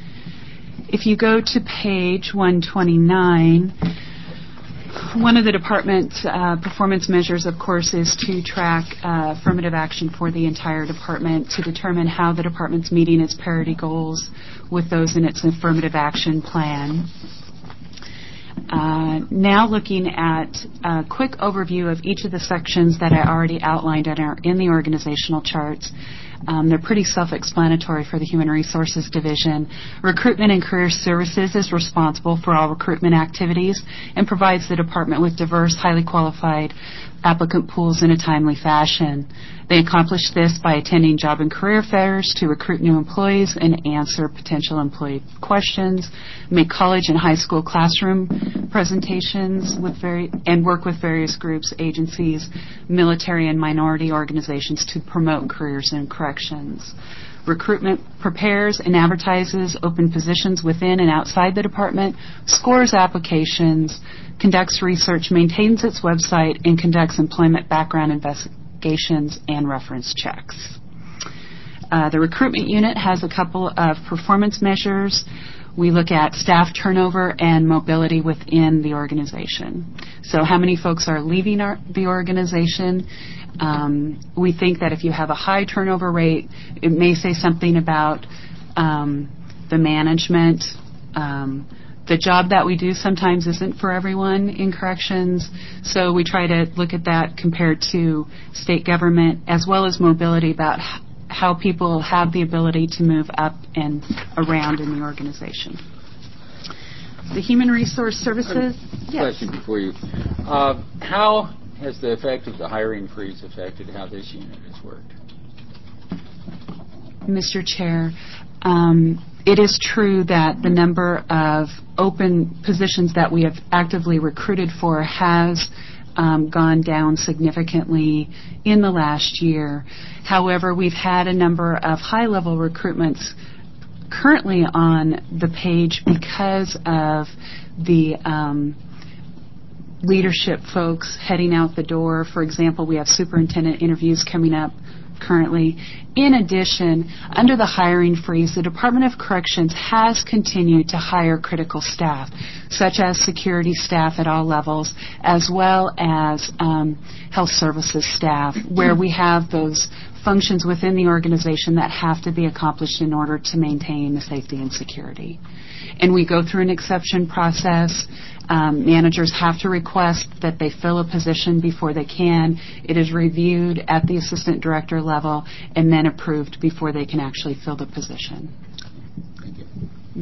If you go to page one twenty-nine, one of the department's uh, performance measures, of course, is to track uh, affirmative action for the entire department to determine how the department's meeting its parity goals with those in its affirmative action plan. Uh, now looking at a quick overview of each of the sections that I already outlined in, our, in the organizational charts. Um, they're pretty self-explanatory for the Human Resources Division. Recruitment and Career Services is responsible for all recruitment activities and provides the department with diverse, highly qualified applicant pools in a timely fashion. They accomplish this by attending job and career fairs to recruit new employees and answer potential employee questions, make college and high school classroom presentations with very, and work with various groups, agencies, military and minority organizations to promote careers in corrections. Corrections. Recruitment prepares and advertises open positions within and outside the department, scores applications, conducts research, maintains its website, and conducts employment background investigations and reference checks. Uh, the recruitment unit has a couple of performance measures. We look at staff turnover and mobility within the organization. So how many folks are leaving our, the organization? Um, we think that if you have a high turnover rate, it may say something about um, the management. Um, the job that we do sometimes isn't for everyone in corrections, so we try to look at that compared to state government, as well as mobility, about h- how people have the ability to move up and around in the organization. The Human Resource Services. Yes. Question before you. Uh, how has the effect of the hiring freeze affected how this unit has worked? Mister Chair, um, it is true that the number of open positions that we have actively recruited for has um, gone down significantly in the last year. However, we've had a number of high-level recruitments currently on the page because of the um, leadership folks heading out the door. For example, we have superintendent interviews coming up currently. In addition, under the hiring freeze, the Department of Corrections has continued to hire critical staff, such as security staff at all levels, as well as um, health services staff, where we have those functions within the organization that have to be accomplished in order to maintain the safety and security. And we go through an exception process. Um, managers have to request that they fill a position before they can. It is reviewed at the assistant director level and then approved before they can actually fill the position. Thank you.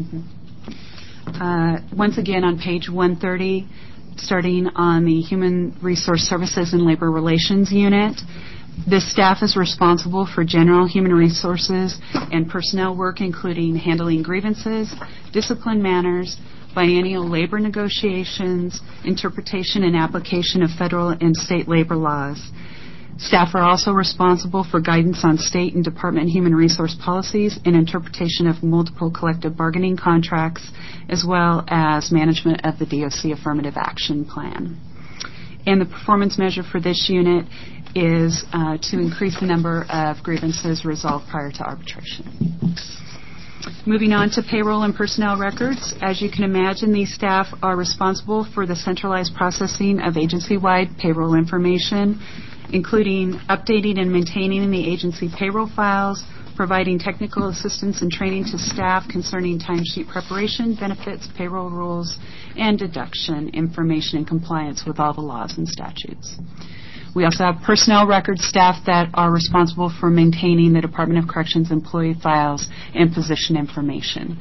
Mm-hmm. Uh, once again, on page one thirty, starting on the Human Resource Services and Labor Relations Unit, this staff is responsible for general human resources and personnel work, including handling grievances, discipline matters, biennial labor negotiations, interpretation and application of federal and state labor laws. Staff are also responsible for guidance on state and department human resource policies and interpretation of multiple collective bargaining contracts, as well as management of the D O C Affirmative Action Plan. And the performance measure for this unit is uh, to increase the number of grievances resolved prior to arbitration. Moving on to payroll and personnel records. As you can imagine, these staff are responsible for the centralized processing of agency-wide payroll information, including updating and maintaining the agency payroll files, providing technical assistance and training to staff concerning timesheet preparation, benefits, payroll rules, and deduction information in compliance with all the laws and statutes. We also have personnel record staff that are responsible for maintaining the Department of Corrections employee files and position information.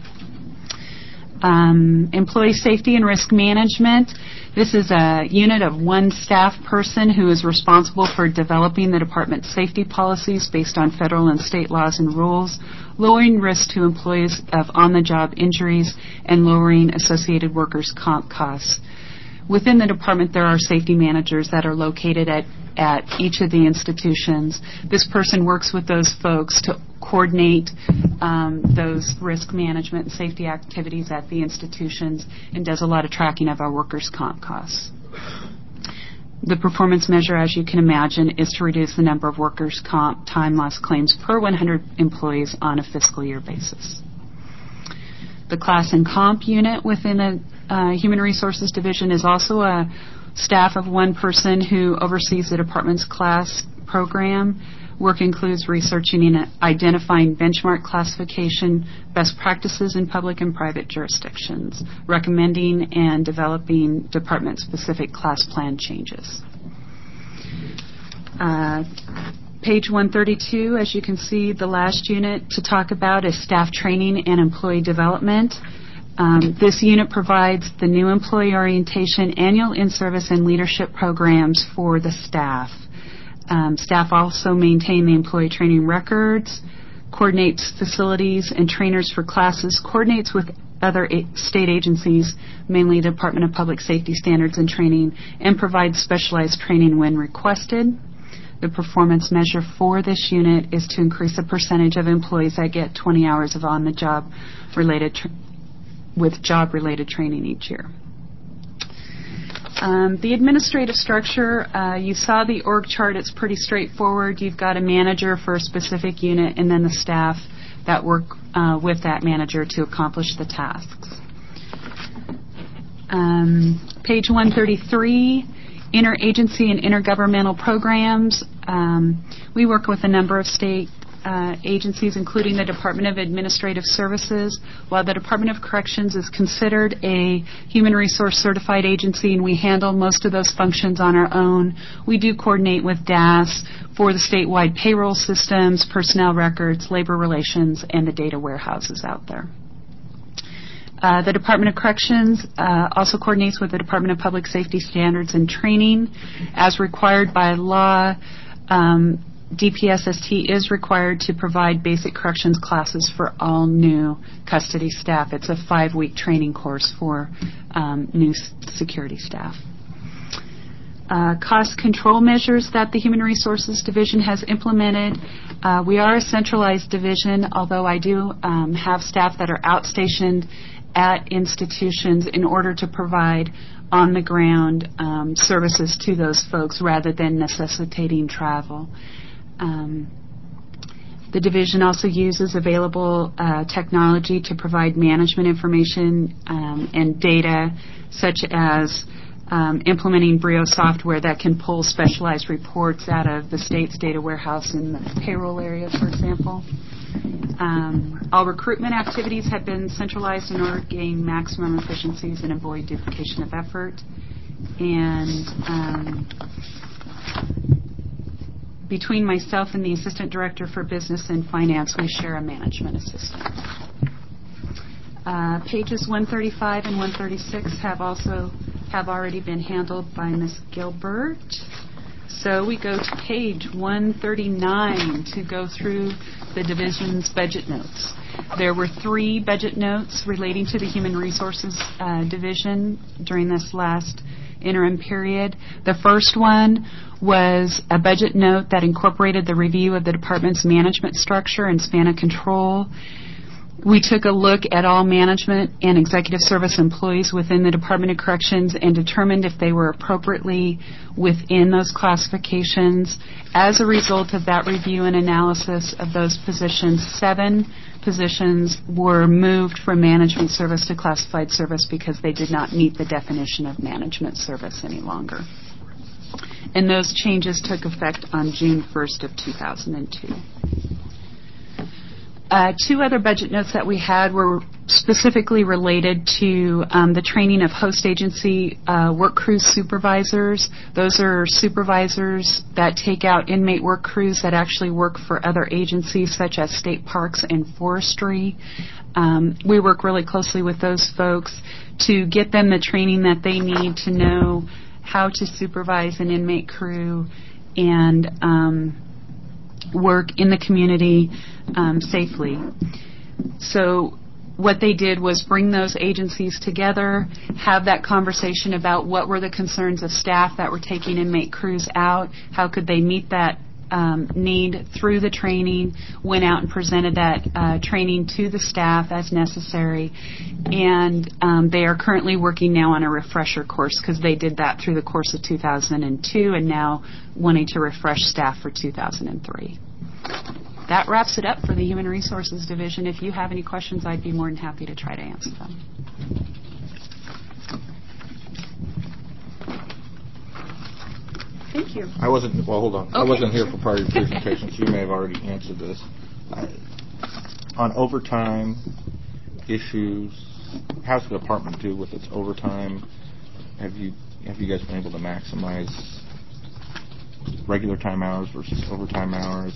Um, employee safety and risk management. This is a unit of one staff person who is responsible for developing the department's safety policies based on federal and state laws and rules, lowering risk to employees of on-the-job injuries, and lowering associated workers' comp costs. Within the department, there are safety managers that are located at, at each of the institutions. This person works with those folks to coordinate um, those risk management and safety activities at the institutions and does a lot of tracking of our workers' comp costs. The performance measure, as you can imagine, is to reduce the number of workers' comp time loss claims per one hundred employees on a fiscal year basis. The class and comp unit within the uh, Human Resources Division is also a staff of one person who oversees the department's class program. Work includes researching and identifying benchmark classification, best practices in public and private jurisdictions, recommending and developing department-specific class plan changes. Uh, Page one thirty-two, as you can see, the last unit to talk about is staff training and employee development. Um, this unit provides the new employee orientation, annual in-service, and leadership programs for the staff. Um, staff also maintain the employee training records, coordinates facilities and trainers for classes, coordinates with other a- state agencies, mainly the Department of Public Safety Standards and Training, and provides specialized training when requested. The performance measure for this unit is to increase the percentage of employees that get twenty hours of on-the-job related tr- with job-related training each year. Um, the administrative structure, uh, you saw the org chart. It's pretty straightforward. You've got a manager for a specific unit and then the staff that work uh, with that manager to accomplish the tasks. Um, page one thirty-three, interagency and intergovernmental programs. Um, we work with a number of state uh, agencies, including the Department of Administrative Services. While the Department of Corrections is considered a human resource certified agency and we handle most of those functions on our own, we do coordinate with D A S for the statewide payroll systems, personnel records, labor relations, and the data warehouses out there. Uh, the Department of Corrections uh, also coordinates with the Department of Public Safety Standards and Training. As required by law, um, D P S S T is required to provide basic corrections classes for all new custody staff. It's a five-week training course for um, new s- security staff. Uh, cost control measures that the Human Resources Division has implemented. Uh, we are a centralized division, although I do um, have staff that are outstationed at institutions in order to provide on-the-ground um, services to those folks rather than necessitating travel. Um, the division also uses available uh, technology to provide management information um, and data, such as um, implementing Brio software that can pull specialized reports out of the state's data warehouse in the payroll area, for example. Um, all recruitment activities have been centralized in order to gain maximum efficiencies and avoid duplication of effort. And um, between myself and the Assistant Director for Business and Finance, we share a management assistant. Uh, pages one thirty-five and one thirty-six have also have already been handled by Miz Gilbert. So we go to page one thirty-nine to go through the division's budget notes. There were three budget notes relating to the Human Resources uh, Division during this last interim period. The first one was a budget note that incorporated the review of the department's management structure and span of control. We took a look at all management and executive service employees within the Department of Corrections and determined if they were appropriately within those classifications. As a result of that review and analysis of those positions, seven positions were moved from management service to classified service because they did not meet the definition of management service any longer. And those changes took effect on June first of two thousand two. Uh, two other budget notes that we had were specifically related to um, the training of host agency uh, work crew supervisors. Those are supervisors that take out inmate work crews that actually work for other agencies such as state parks and forestry. Um, we work really closely with those folks to get them the training that they need to know how to supervise an inmate crew and um, work in the community um, safely. So what they did was bring those agencies together, have that conversation about what were the concerns of staff that were taking inmate crews out, how could they meet that um, need through the training, went out and presented that uh, training to the staff as necessary, and um, they are currently working now on a refresher course because they did that through the course of two thousand two and now wanting to refresh staff for two thousand three. That wraps it up for the Human Resources Division. If you have any questions, I'd be more than happy to try to answer them. Thank you. I wasn't, well, hold on. Okay, I wasn't here sure. for part of your presentation, so you may have already answered this. Uh, on overtime issues, how's the department do with its overtime? Have you have you guys been able to maximize regular time hours versus overtime hours?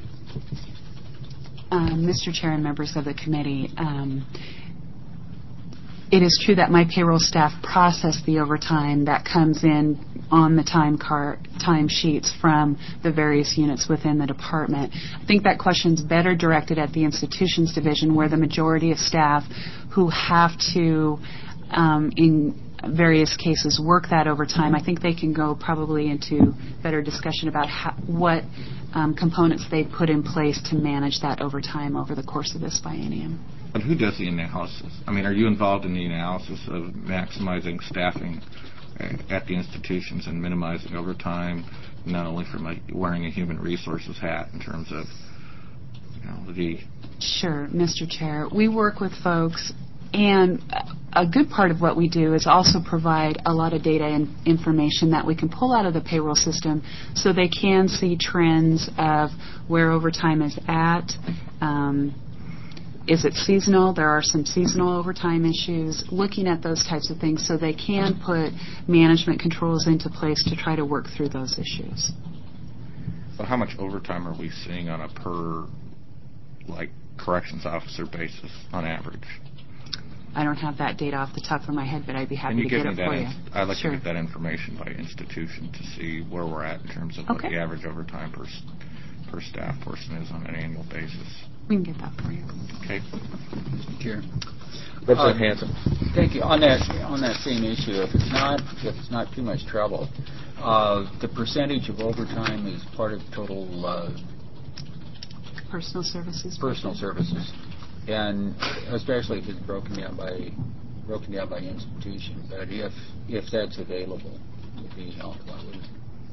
Um, Mister Chair and members of the committee, um, it is true that my payroll staff process the overtime that comes in on the time car time sheets from the various units within the department. I think that question's better directed at the institutions division, where the majority of staff who have to um, in various cases work that overtime. I think they can go probably into better discussion about how, what um, components they put in place to manage that overtime over the course of this biennium. But who does the analysis? I mean, are you involved in the analysis of maximizing staffing at the institutions and minimizing overtime, not only from like wearing a human resources hat in terms of, you know, the... Sure, Mister Chair. We work with folks, and a good part of what we do is also provide a lot of data and information that we can pull out of the payroll system so they can see trends of where overtime is at. Um, Is it seasonal? There are some seasonal overtime issues. Looking at those types of things so they can put management controls into place to try to work through those issues. So how much overtime are we seeing on a per, like, corrections officer basis on average? I don't have that data off the top of my head, but I'd be happy Can you to give get me it that for you. inf- I'd like Sure. to get that information by institution to see where we're at in terms of what Okay. the average overtime per, s- per staff person is on an annual basis. We can get that for you. Okay. Mister Chair. Representative Uh, Hanson. Thank you. On that on that same issue, if it's not if it's not too much trouble, uh, the percentage of overtime is part of total uh, Personal services. personal services, and especially if it's broken down by broken down by institution. But if if that's available, it would be helpful. I would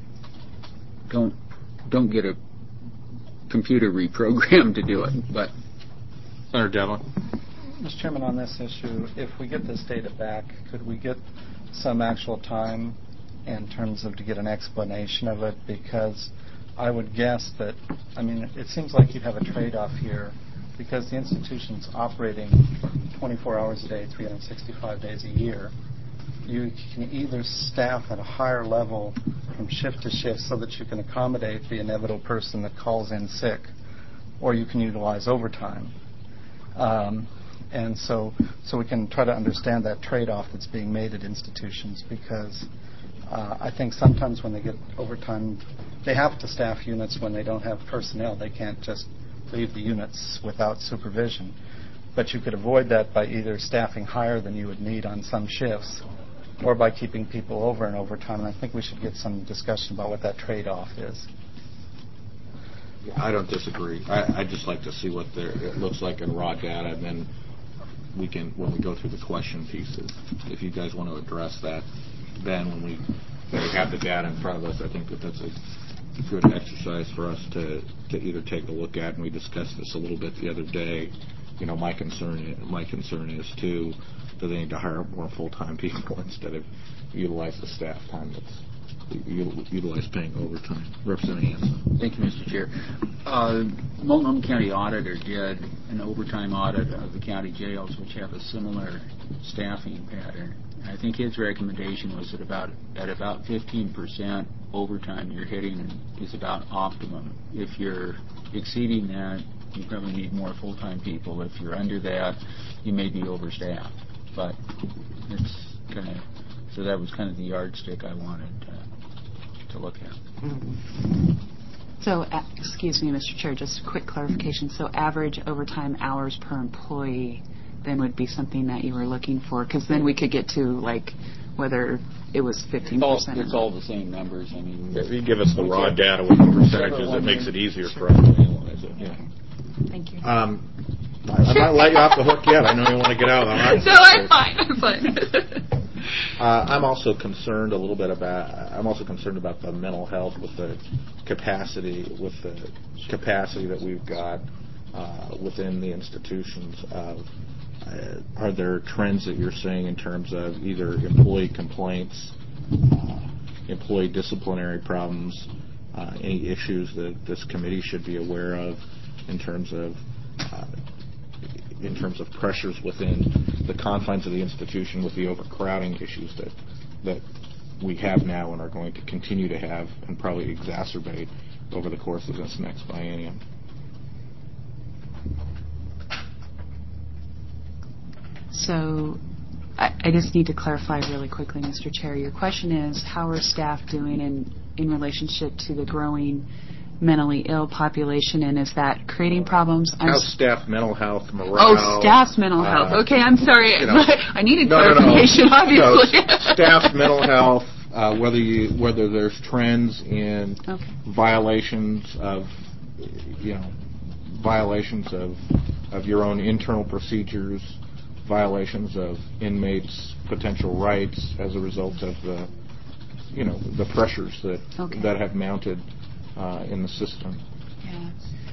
don't don't get a computer reprogrammed to do it, but Senator Devlin. Mister Chairman, on this issue, if we get this data back, could we get some actual time in terms of to get an explanation of it? Because I would guess that, I mean, it seems like you'd have a trade-off here because the institution's operating twenty-four hours a day, three hundred sixty-five days a year. You can either staff at a higher level from shift to shift so that you can accommodate the inevitable person that calls in sick, or you can utilize overtime. Um, and so, so we can try to understand that trade-off that's being made at institutions because uh, I think sometimes when they get overtime, they have to staff units when they don't have personnel. They can't just leave the units without supervision. But you could avoid that by either staffing higher than you would need on some shifts or by keeping people over and overtime. And I think we should get some discussion about what that trade-off is. I don't disagree. I, I'd just like to see what there, it looks like in raw data, and then we can, when we go through the question pieces, if you guys want to address that, then when we, when we have the data in front of us, I think that that's a good exercise for us to, to either take a look at, and we discussed this a little bit the other day. You know, my concern, my concern is too, that they need to hire more full-time people instead of utilize the staff time that's utilize paying overtime. Representative Hanson. Thank you, Mister Chair. Uh, Multnomah County Auditor did an overtime audit of the county jails, which have a similar staffing pattern. I think his recommendation was that about at about fifteen percent overtime you're hitting is about optimum. If you're exceeding that, you probably need more full-time people. If you're under that, you may be overstaffed. But it's kind of so that was kind of the yardstick I wanted uh, to look at. So, uh, excuse me, Mister Chair, just a quick clarification. So average overtime hours per employee then would be something that you were looking for, because then we could get to, like, whether it was fifteen percent. It's all, it's all the same numbers. I mean, If you give us the raw data with the percentages, it makes it easier for us to analyze it. Yeah. Thank you. Um, I'm not letting you off the hook yet. I know you want to get out. I'm no, I'm fine. I'm fine. Uh, I'm also concerned a little bit about. I'm also concerned about the mental health with the capacity, with the capacity that we've got uh, within the institutions. Of, uh, are there trends that you're seeing in terms of either employee complaints, uh, employee disciplinary problems, uh, any issues that this committee should be aware of in terms of? Uh, in terms of pressures within the confines of the institution with the overcrowding issues that that we have now and are going to continue to have and probably exacerbate over the course of this next biennium. So I, I just need to clarify really quickly, Mister Chair. Your question is, how are staff doing in, in relationship to the growing mentally ill population, and is that creating problems? I'm How's s- staff mental health, morale? Oh, staff's mental health. uh, Okay, I'm sorry. you know, I needed no, no, no. clarification, obviously. No, s- staff's mental health, uh, whether you whether there's trends in Okay. violations of, you know, violations of of your own internal procedures, violations of inmates' potential rights as a result of the, you know, the pressures that Okay. that have mounted uh, in the system. Yeah.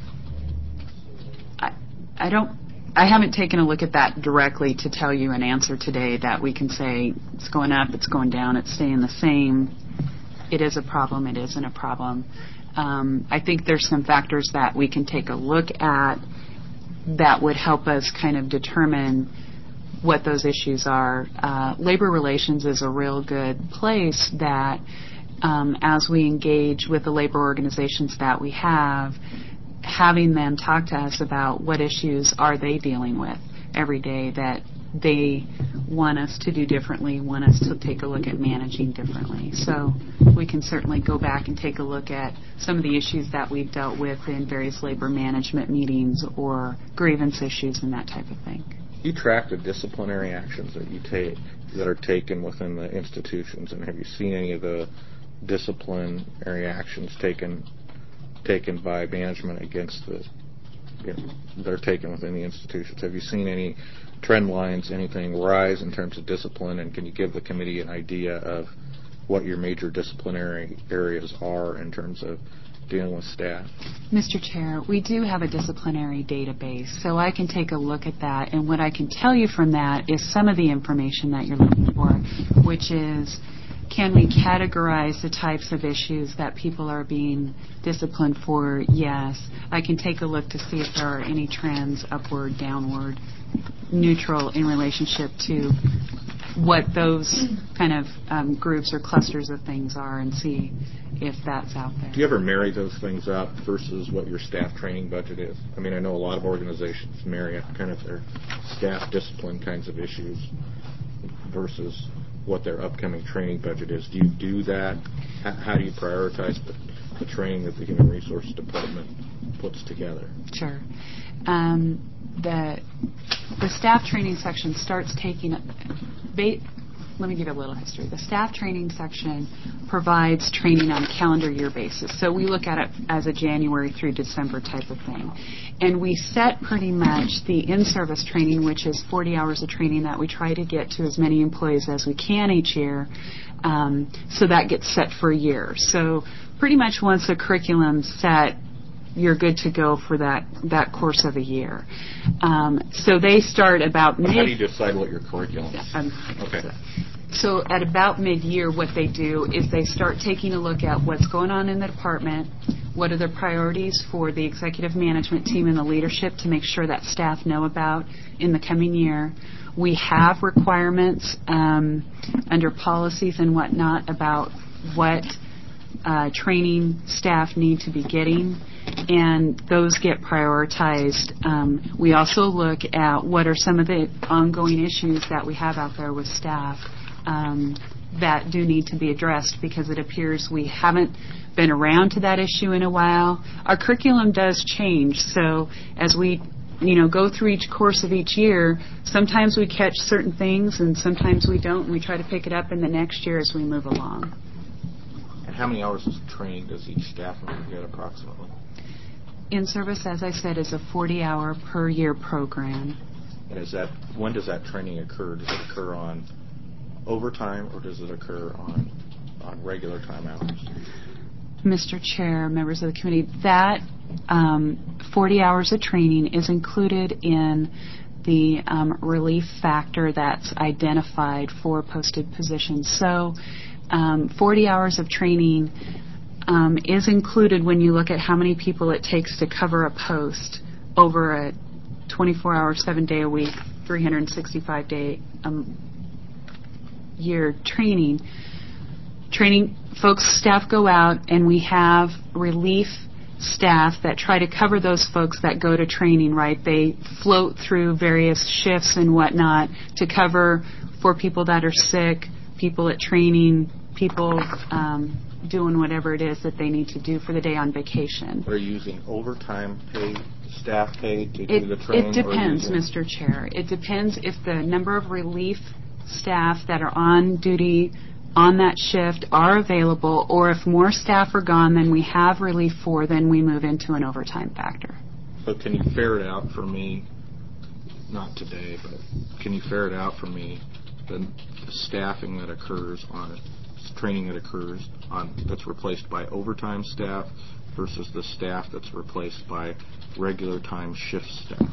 I, I don't. I haven't taken a look at that directly to tell you an answer today that we can say it's going up, it's going down, it's staying the same. It is a problem. It isn't a problem. Um, I think there's some factors that we can take a look at that would help us kind of determine what those issues are. Uh, labor relations is a real good place that um, as we engage with the labor organizations that we have, having them talk to us about what issues are they dealing with every day that they want us to do differently, want us to take a look at managing differently. So we can certainly go back and take a look at some of the issues that we've dealt with in various labor management meetings or grievance issues and that type of thing. You track the disciplinary actions that you take that are taken within the institutions, and have you seen any of the disciplinary actions taken taken by management against the, you know, that are taken within the institutions? Have you seen any trend lines, anything rise in terms of discipline, and can you give the committee an idea of what your major disciplinary areas are in terms of dealing with staff? Mister Chair, we do have a disciplinary database, so I can take a look at that, and what I can tell you from that is some of the information that you're looking for, which is, can we categorize the types of issues that people are being disciplined for? Yes. I can take a look to see if there are any trends, upward, downward, neutral in relationship to what those kind of um, groups or clusters of things are and see if that's out there. Do you ever marry those things up versus what your staff training budget is? I mean, I know a lot of organizations marry up kind of their staff discipline kinds of issues versus what their upcoming training budget is. Do you do that? H- how do you prioritize the, the training that the Human Resources Department puts together? Sure. Um, the the staff training section starts taking. Ba- let me give you a little history. The staff training section provides training on a calendar year basis. So we look at it as a January through December type of thing. And we set pretty much the in-service training, which is forty hours of training that we try to get to as many employees as we can each year. Um, so that gets set for a year. So pretty much once the curriculum's set, you're good to go for that, that course of a year. Um, so they start about mid... How do you decide what your curriculum is? Um, Okay. So at about mid-year, what they do is they start taking a look at what's going on in the department, what are the priorities for the executive management team and the leadership to make sure that staff know about in the coming year. We have requirements um, under policies and whatnot about what uh, training staff need to be getting, and those get prioritized. Um, we also look at what are some of the ongoing issues that we have out there with staff um, that do need to be addressed, because it appears we haven't been around to that issue in a while. Our curriculum does change, so as we you know, go through each course of each year, sometimes we catch certain things and sometimes we don't, and we try to pick it up in the next year as we move along. And how many hours of training does each staff member get approximately? In service, as I said, is a forty-hour per year program. And is that, when does that training occur? Does it occur on overtime, or does it occur on on regular time hours? Mister Chair, members of the committee, that um, forty hours of training is included in the um, relief factor that's identified for posted positions. So um, forty hours of training um, is included when you look at how many people it takes to cover a post over a twenty-four hour, seven day a week, three hundred sixty-five day um, year training. Training folks, staff go out, and we have relief staff that try to cover those folks that go to training, right? They float through various shifts and whatnot to cover for people that are sick, people at training, people um, doing whatever it is that they need to do for the day on vacation. Are you using overtime pay, staff pay to It, do the training? it depends, or Mister Chair. It depends if the number of relief staff that are on duty on that shift are available, or if more staff are gone than we have relief for, then we move into an overtime factor. So can you ferret out for me, not today, but can you ferret out for me the, the staffing that occurs on training that occurs on that's replaced by overtime staff versus the staff that's replaced by regular time shift staff?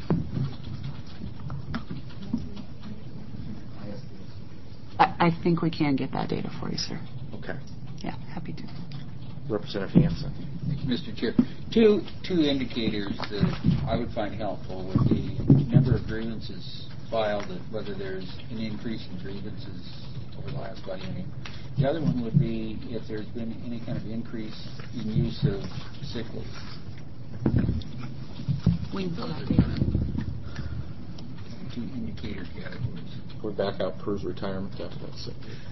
I, I think we can get that data for you, sir. Okay. Yeah, happy to. Representative Hanson. Thank you, Mister Chair. Two two indicators that I would find helpful would be the number of grievances filed, and whether there's an increase in grievances over the last biennium. The other one would be if there's been any kind of increase in use of sick leave. We Those are can kind of two indicator categories. We back out PERS retirement. That's that's it.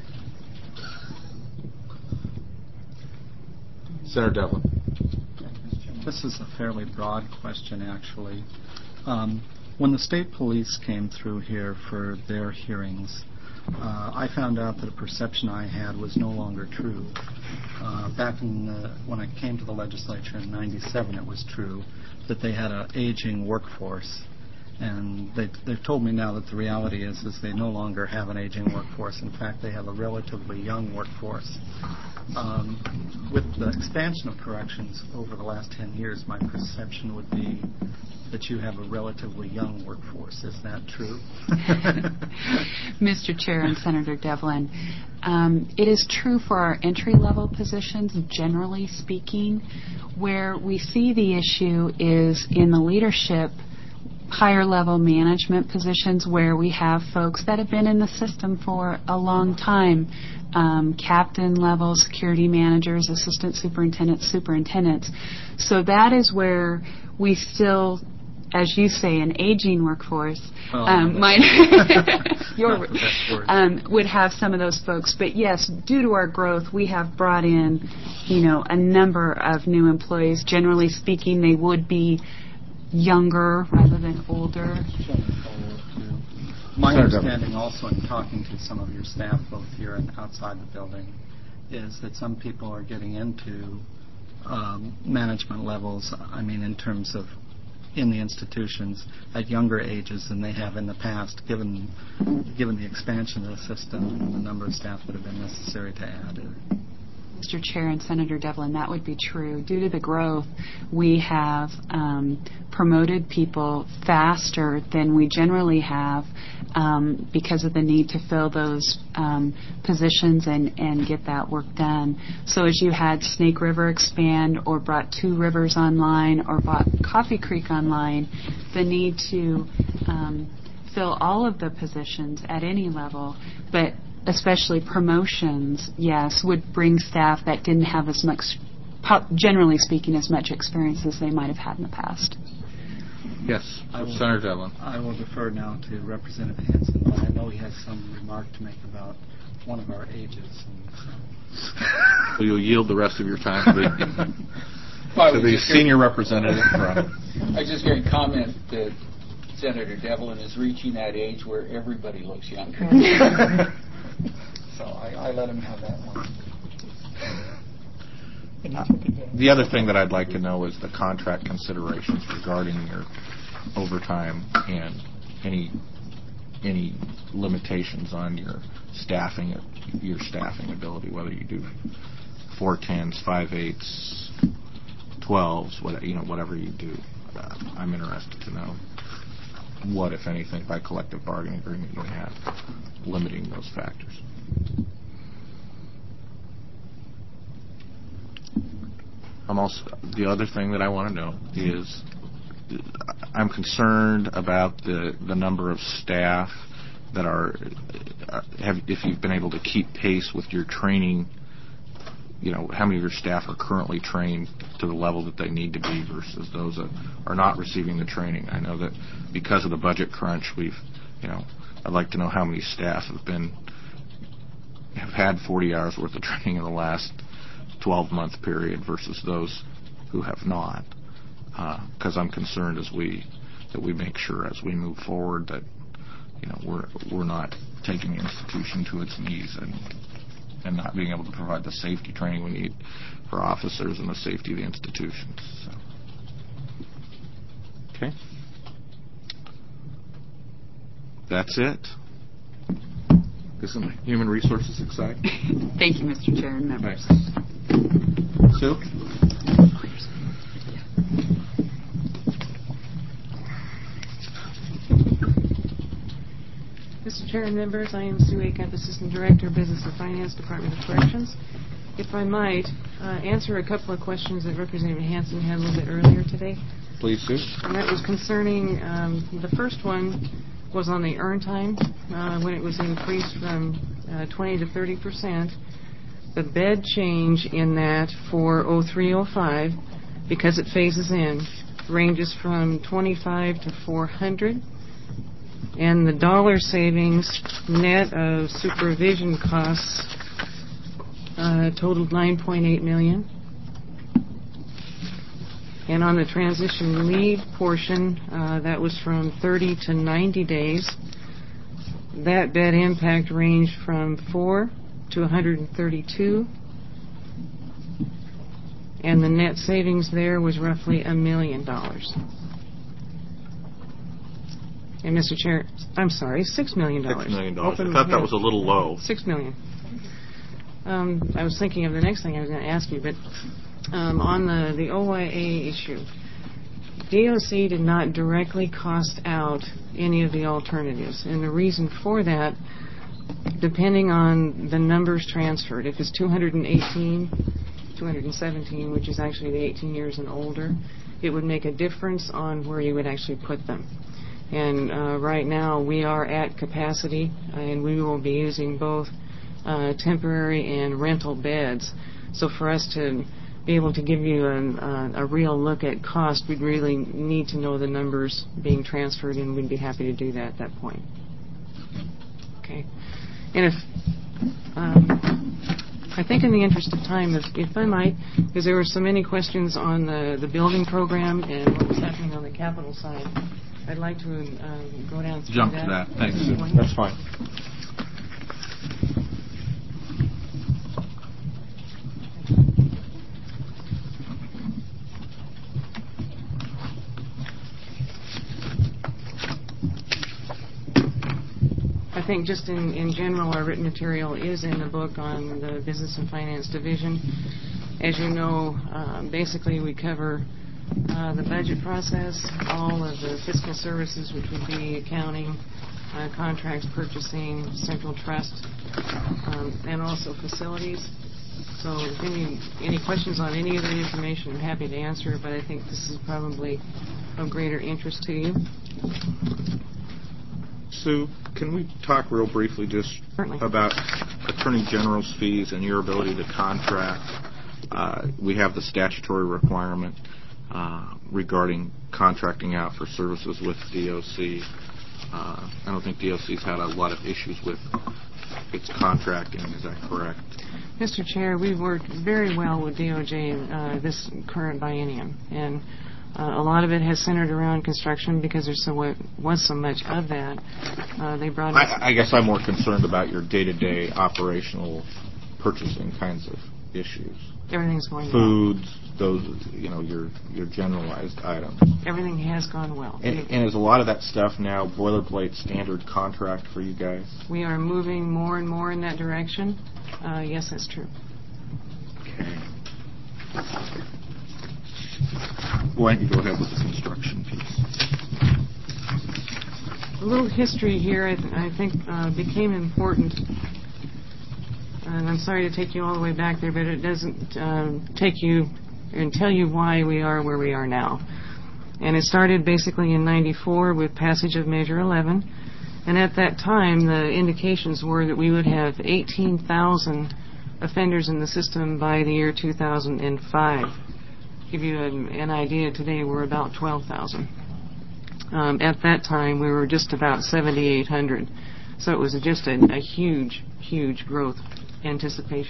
Senator Devlin. This is a fairly broad question, actually. Um, when the state police came through here for their hearings, uh, I found out that a perception I had was no longer true. Uh, back in the, when I came to the legislature in ninety-seven, it was true that they had an aging workforce. And they, they've told me now that the reality is, is they no longer have an aging workforce. In fact, they have a relatively young workforce. Um, with the expansion of corrections over the last ten years, my perception would be that you have a relatively young workforce. Is that true? Mister Chair and Senator Devlin, um, it is true for our entry-level positions, generally speaking. Where we see the issue is in the leadership higher level management positions where we have folks that have been in the system for a long time, um, captain level, security managers, assistant superintendents, superintendents. So that is where we still, as you say, an aging workforce Oh, um, might your, Not the best word. um, would have some of those folks. But yes, due to our growth, we have brought in, you know, a number of new employees. Generally speaking, they would be younger rather than older. My Senator understanding also in talking to some of your staff, both here and outside the building, is that some people are getting into um, management levels, I mean in terms of in the institutions, at younger ages than they have in the past, given given the expansion of the system and the number of staff that have been necessary to add. Mister Chair and Senator Devlin, that would be true. Due to the growth, we have um, promoted people faster than we generally have um, because of the need to fill those um, positions and, and get that work done. So as you had Snake River expand or brought Two Rivers online or brought Coffee Creek online, the need to um, fill all of the positions at any level, but especially promotions, yes, would bring staff that didn't have as much, generally speaking, as much experience as they might have had in the past. Yes, I will- Senator Devlin. I will defer now to Representative Hanson, but I know he has some remark to make about one of our ages. And so. So you'll yield the rest of your time to the, Well, I to was the just senior gonna- representative from. I was just going to comment that Senator Devlin is reaching that age where everybody looks younger. So I, I let him have that one. The other thing that I'd like to know is the contract considerations regarding your overtime and any any limitations on your staffing your staffing ability, whether you do four tens, five eights, twelves, whatever you know, whatever you do. Uh, I'm interested to know what, if anything, by collective bargaining agreement you have limiting those factors. I'm also, the other thing that I want to know is I'm concerned about the the number of staff that are uh, have if you've been able to keep pace with your training. You know, how many of your staff are currently trained to the level that they need to be versus those that are not receiving the training. I know that because of the budget crunch, we've, you know, I'd like to know how many staff have been have had forty hours worth of training in the last twelve-month period versus those who have not. Because uh, I'm concerned as we that we make sure as we move forward that you know we're we're not taking the institution to its knees and and not being able to provide the safety training we need for officers and the safety of the institutions. So. Okay. That's it. This is my human resources exciting. Thank you, Mister Chair and members. Thanks. Sue? Mister Chair and members, I am Sue Acuff, Assistant Director, Business and Finance, Department of Corrections. If I might, uh, answer a couple of questions that Representative Hansen had a little bit earlier today. Please, Sue. And that was concerning, um, the first one was on the earn time, uh, when it was increased from uh, twenty to thirty percent. The bed change in that for oh three oh five, because it phases in, ranges from twenty-five to four hundred. And the dollar savings net of supervision costs uh, totaled nine point eight million dollars. And on the transition leave portion, uh, that was from thirty to ninety days. That bed impact ranged from four to one hundred thirty-two. And the net savings there was roughly a million dollars. And Mister Chair, I'm sorry, six million dollars. Six million dollars. I thought that was a little low. Six million. Um, I was thinking of the next thing I was going to ask you, but um, on the, the O Y A issue, D O C did not directly cost out any of the alternatives. And the reason for that, depending on the numbers transferred, if it's two hundred eighteen, two hundred seventeen, which is actually the eighteen years and older, it would make a difference on where you would actually put them. And uh, right now we are at capacity, and we will be using both uh, temporary and rental beds. So for us to be able to give you a, a, a real look at cost, we'd really need to know the numbers being transferred, and we'd be happy to do that at that point. Okay. And if um, I think in the interest of time, if, if I might, because there were so many questions on the, the building program and what was happening on the capital side, I'd like to uh, go down through Jump that. to that. Thanks. That's fine. I think just in, in general, our written material is in the book on the Business and Finance Division. As you know, uh, basically we cover uh, the budget process, all of the fiscal services, which would be accounting, uh, contracts, purchasing, central trust, um, and also facilities. So if any, any questions on any of that information, I'm happy to answer, but I think this is probably of greater interest to you. Sue, can we talk real briefly just Certainly. about Attorney General's fees and your ability to contract? Uh, we have the statutory requirement uh, regarding contracting out for services with D O C. Uh, I don't think D O C's had a lot of issues with its contracting. Is that correct? Mister Chair, we've worked very well with D O J uh, this current biennium, and Uh, a lot of it has centered around construction because there so was so much of that. Uh, they brought. I, I guess I'm more concerned about your day-to-day operational purchasing kinds of issues. Everything's going Foods, well. those, you know, your your generalized items. Everything has gone well. And, and is a lot of that stuff now boilerplate standard contract for you guys? We are moving more and more in that direction. Uh, yes, that's true. Okay. Why don't you go ahead with the construction piece? A little history here, I, th- I think, uh, became important. And I'm sorry to take you all the way back there, but it doesn't uh, take you and tell you why we are where we are now. And it started basically in ninety-four with passage of Measure eleven. And at that time, the indications were that we would have eighteen thousand offenders in the system by the year two thousand five. Give you an, an idea, today we're about twelve thousand. Um, at that time, we were just about seventy-eight hundred. So it was just a, a huge, huge growth anticipation.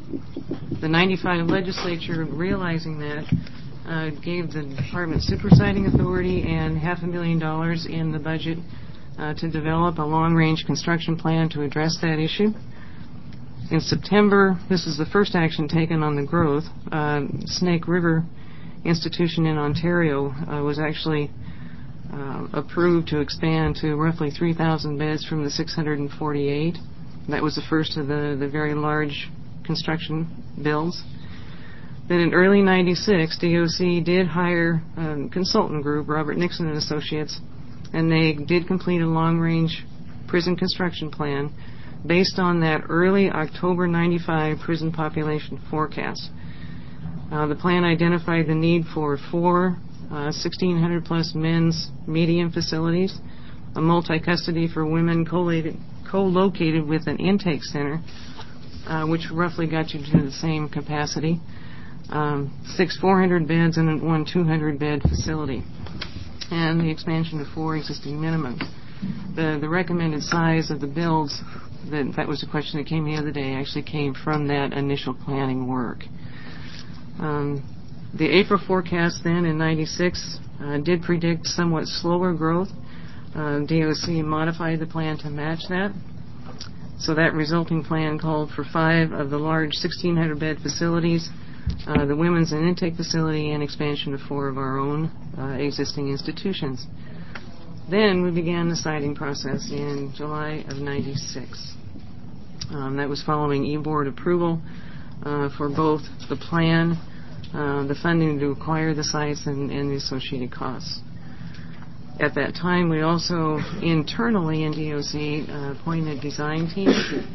The ninety-five legislature, realizing that, uh, gave the department supersiding authority and half a million dollars in the budget uh, to develop a long-range construction plan to address that issue. In September, this is the first action taken on the growth. Uh, Snake River Institution in Ontario uh, was actually uh, approved to expand to roughly three thousand beds from the six hundred forty-eight. That was the first of the, the very large construction builds. Then in early ninety-six, D O C did hire a consultant group, Robert Nixon and Associates, and they did complete a long-range prison construction plan based on that early October ninety-five prison population forecast. Uh, the plan identified the need for four uh, sixteen hundred plus men's medium facilities, a multi-custody for women co-located, co-located with an intake center, uh, which roughly got you to the same capacity, um, six four hundred beds and one two hundred bed facility, and the expansion of four existing minimums. The, the recommended size of the builds, that, that was a question that came the other day, actually came from that initial planning work. Um, the April forecast then in ninety-six uh, did predict somewhat slower growth. Uh, D O C modified the plan to match that. So that resulting plan called for five of the large sixteen hundred bed facilities, uh, the women's and intake facility, and expansion of four of our own uh, existing institutions. Then we began the siting process in July of ninety-six. Um, that was following E-Board approval uh, for both the plan, uh, the funding to acquire the sites, and, and the associated costs. At that time, we also internally in D O C uh, appointed a design team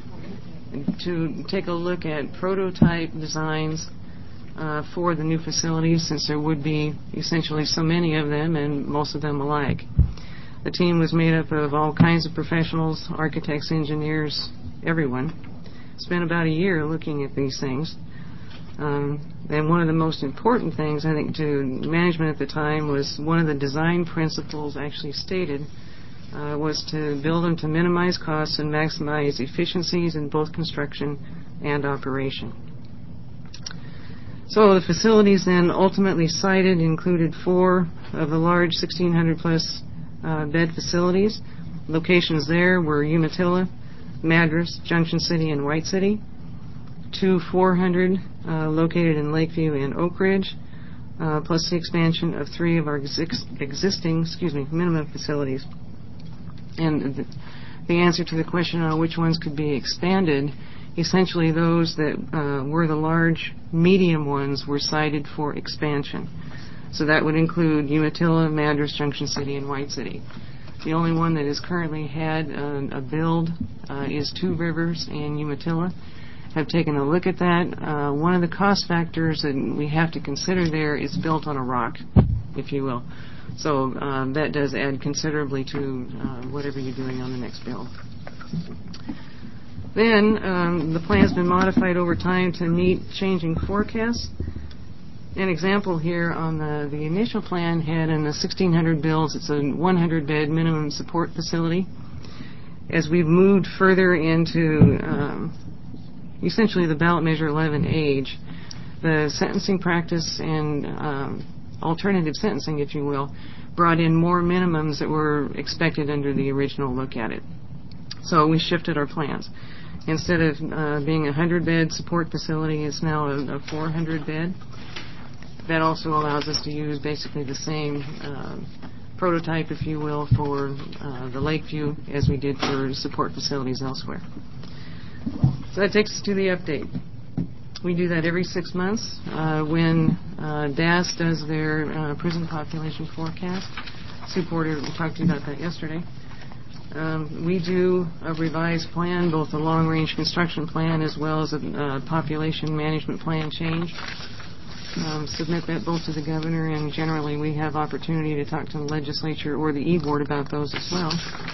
to take a look at prototype designs uh, for the new facilities, since there would be essentially so many of them and most of them alike. The team was made up of all kinds of professionals, architects, engineers, everyone. Spent about a year looking at these things. Um, and one of the most important things, I think, to management at the time was one of the design principles actually stated uh, was to build them to minimize costs and maximize efficiencies in both construction and operation. So the facilities then ultimately sited included four of the large sixteen hundred plus uh, bed facilities. Locations there were Umatilla, Madras, Junction City, and White City. Two four hundred uh, located in Lakeview and Oak Ridge, uh, plus the expansion of three of our ex- existing, excuse me, minimum facilities. And the, the answer to the question on which ones could be expanded, essentially those that uh, were the large, medium ones were cited for expansion. So that would include Umatilla, Madras, Junction City, and White City. The only one that has currently had uh, a build uh, is Two Rivers and Umatilla. Have taken a look at that. Uh, one of the cost factors that we have to consider there is built on a rock, if you will. So um, that does add considerably to uh, whatever you're doing on the next build. Then um, the plan's been modified over time to meet changing forecasts. An example here on the, the initial plan had in the sixteen hundred builds, it's a one hundred bed minimum support facility. As we've moved further into um, essentially the ballot measure eleven age, the sentencing practice and um, alternative sentencing, if you will, brought in more minimums that were expected under the original look at it. So we shifted our plans. Instead of uh, being a one hundred bed support facility, it's now a, a four hundred bed. That also allows us to use basically the same um, prototype, if you will, for uh, the Lakeview as we did for support facilities elsewhere. So that takes us to the update. We do that every six months uh, when uh, D A S does their uh, prison population forecast. Sue Porter talked to you about that yesterday. Um, we do a revised plan, both a long-range construction plan as well as a uh, population management plan change. Um, submit that both to the governor, and generally we have opportunity to talk to the legislature or the E-Board about those as well.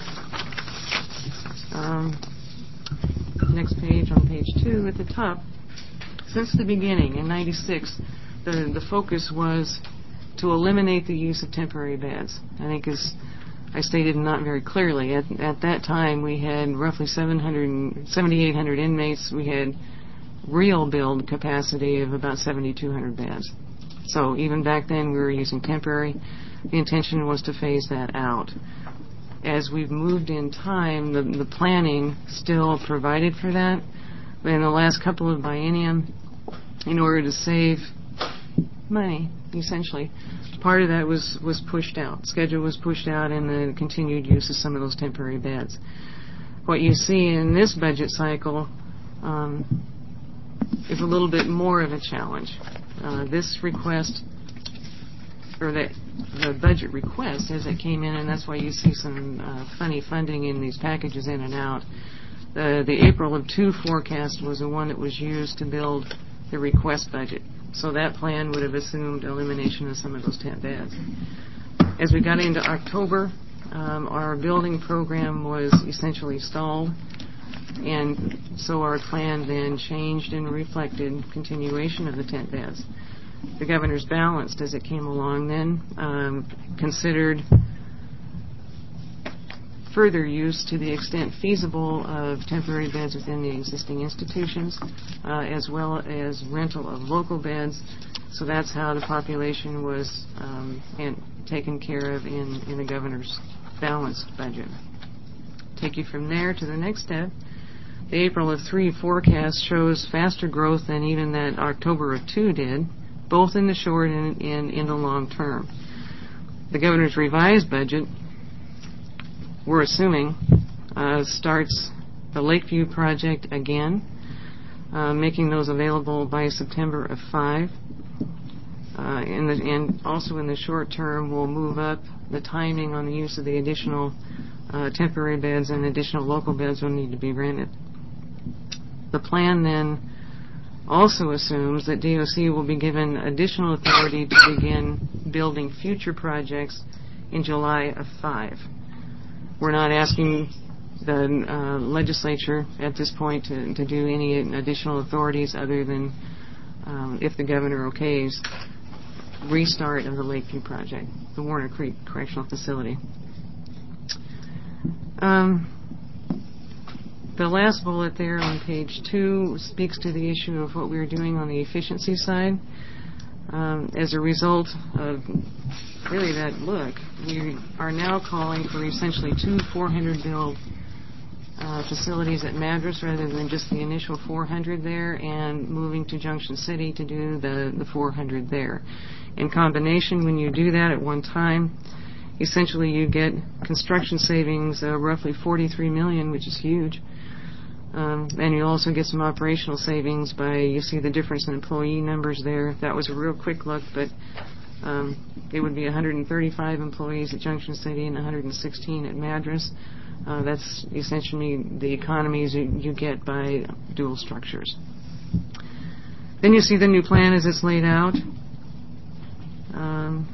Um, next page, on page two at the top. Since the beginning in ninety-six, the, the focus was to eliminate the use of temporary beds. I think as I stated not very clearly, at, at that time we had roughly seven hundred, seventy-eight hundred inmates. We had real build capacity of about seventy-two hundred beds. So even back then we were using temporary. The intention was to phase that out. As we've moved in time, the, the planning still provided for that. But in the last couple of biennium, in order to save money, essentially, part of that was, was pushed out. Schedule was pushed out and the continued use of some of those temporary beds. What you see in this budget cycle um, is a little bit more of a challenge. Uh, this request, or the, the budget request as it came in, and that's why you see some uh, funny funding in these packages in and out. The, the April of two forecast was the one that was used to build the request budget. So that plan would have assumed elimination of some of those tent beds. As we got into October, um, our building program was essentially stalled, and so our plan then changed and reflected continuation of the tent beds. The governor's balanced as it came along then, um, considered further use to the extent feasible of temporary beds within the existing institutions, uh, as well as rental of local beds. So that's how the population was um, and taken care of in, in the governor's balanced budget. Take you from there to the next step. The April of three forecast shows faster growth than even that October of two did, both in the short and in, in the long term. The governor's revised budget, we're assuming, uh, starts the Lakeview project again, uh, making those available by September of five. Uh, in the, and also in the short term, we'll move up the timing on the use of the additional uh, temporary beds, and additional local beds will need to be rented. The plan then also assumes that D O C will be given additional authority to begin building future projects in July of five. We're not asking the uh, legislature at this point to, to do any additional authorities other than um, if the governor okays restart of the Lakeview project, the Warner Creek Correctional Facility. Um, the last bullet there on page two speaks to the issue of what we are doing on the efficiency side. Um, as a result of really that look, we are now calling for essentially two four hundred build uh, facilities at Madras rather than just the initial four hundred there, and moving to Junction City to do the, the four hundred there. In combination, when you do that at one time, essentially you get construction savings of roughly forty-three million dollars, which is huge. Um, and you also get some operational savings by, you see the difference in employee numbers there. That was a real quick look, but um, it would be one hundred thirty-five employees at Junction City and one hundred sixteen at Madras. Uh, that's essentially the economies you, you get by dual structures. Then you see the new plan as it's laid out. Um,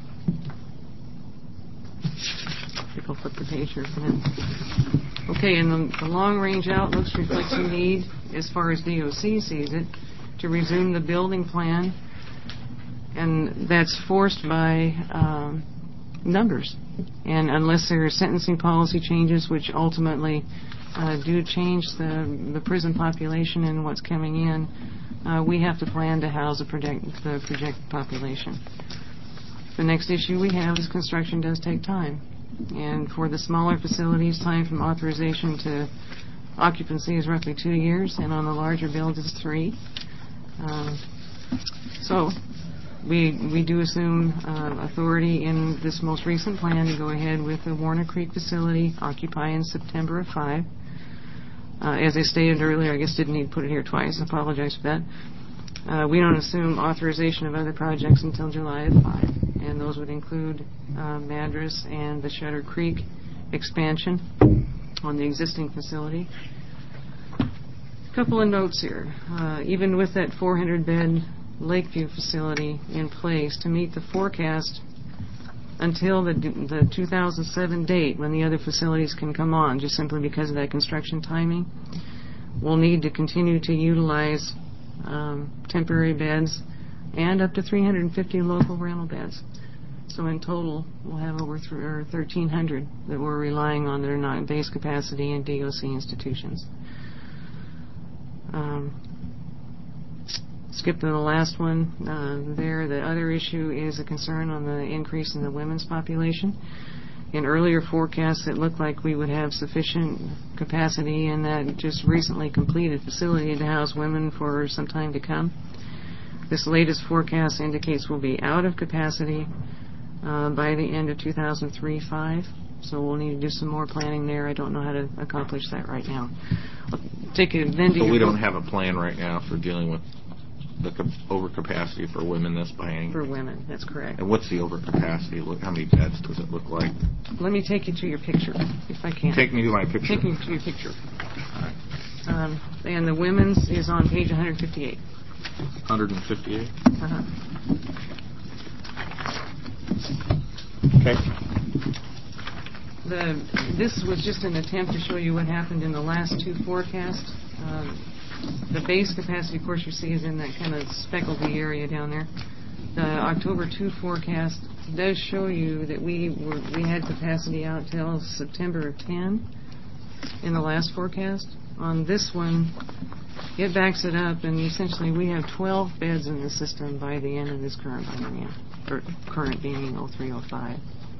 I think I'll flip the page here for a minute. Okay, and the, the long-range outlooks reflects a need, as far as D O C sees it, to resume the building plan, and that's forced by um, numbers. And unless there are sentencing policy changes, which ultimately uh, do change the, the prison population and what's coming in, uh, we have to plan to house the, project, the projected population. The next issue we have is construction does take time. And for the smaller facilities, time from authorization to occupancy is roughly two years, and on the larger builds it's three. Um, so we we do assume uh, authority in this most recent plan to go ahead with the Warner Creek facility, occupy in September of five. Uh, as I stated earlier, I guess didn't need to put it here twice. I apologize for that. Uh, we don't assume authorization of other projects until July of five, and those would include uh, Madras and the Shutter Creek expansion on the existing facility. A couple of notes here. Uh, even with that four hundred bed Lakeview facility in place to meet the forecast until the, the two thousand seven date when the other facilities can come on, just simply because of that construction timing, we'll need to continue to utilize Um, temporary beds and up to three hundred fifty local rental beds. So in total, we'll have over th- or thirteen hundred that we're relying on that are not base capacity in D O C institutions. Um, skip to the last one uh, there. The other issue is a concern on the increase in the women's population. In earlier forecasts, it looked like we would have sufficient capacity in that just recently completed facility to house women for some time to come. This latest forecast indicates we'll be out of capacity uh, by the end of two thousand three five. So we'll need to do some more planning there. I don't know how to accomplish that right now. I'll take it then to So your we don't have a plan right now for dealing with the co- overcapacity for women this biennium? For women, that's correct. And what's the overcapacity? Look, how many beds does it look like? Let me take you to your picture, if I can. Take me to my picture. Take me to your picture. Um, and the women's is on page one fifty-eight. one fifty-eight? Uh-huh. Okay. The, this was just an attempt to show you what happened in the last two forecasts. Um, the base capacity, of course, you see is in that kind of speckledy area down there. The October second forecast does show you that we were we had capacity out till September of ten in the last forecast. On this one, it backs it up, and essentially we have twelve beds in the system by the end of this current biennium, or current being oh three oh five.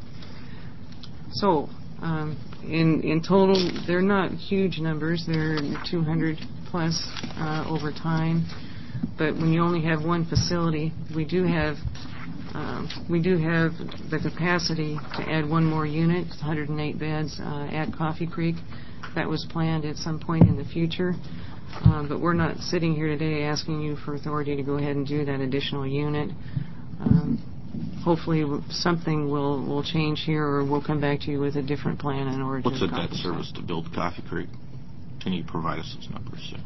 So, um, in in total, they're not huge numbers. They're two hundred plus uh, over time. But when you only have one facility, we do have um, we do have the capacity to add one more unit, one hundred eight beds uh, at Coffee Creek. That was planned at some point in the future. Um, but we're not sitting here today asking you for authority to go ahead and do that additional unit. Um, Hopefully something will, will change here, or we'll come back to you with a different plan in order What's to the debt accomplish service that. to build Coffee Creek? Can you provide us those numbers? Yeah.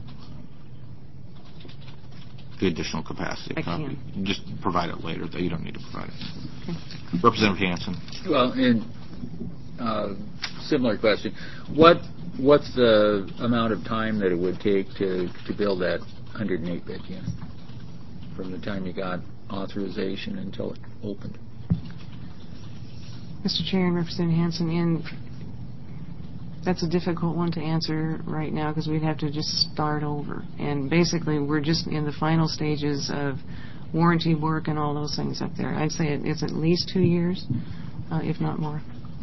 The additional capacity. I Coffee. can. Just provide it later, though. You don't need to provide it. Okay. Representative Hanson. Well, in uh, similar question, what what's the amount of time that it would take to, to build that one hundred eight bed unit from the time you got authorization until it opened? Mister Chair and Representative Hanson, in, that's a difficult one to answer right now because we'd have to just start over. And basically, we're just in the final stages of warranty work and all those things up there. I'd say it, it's at least two years, uh, if not more.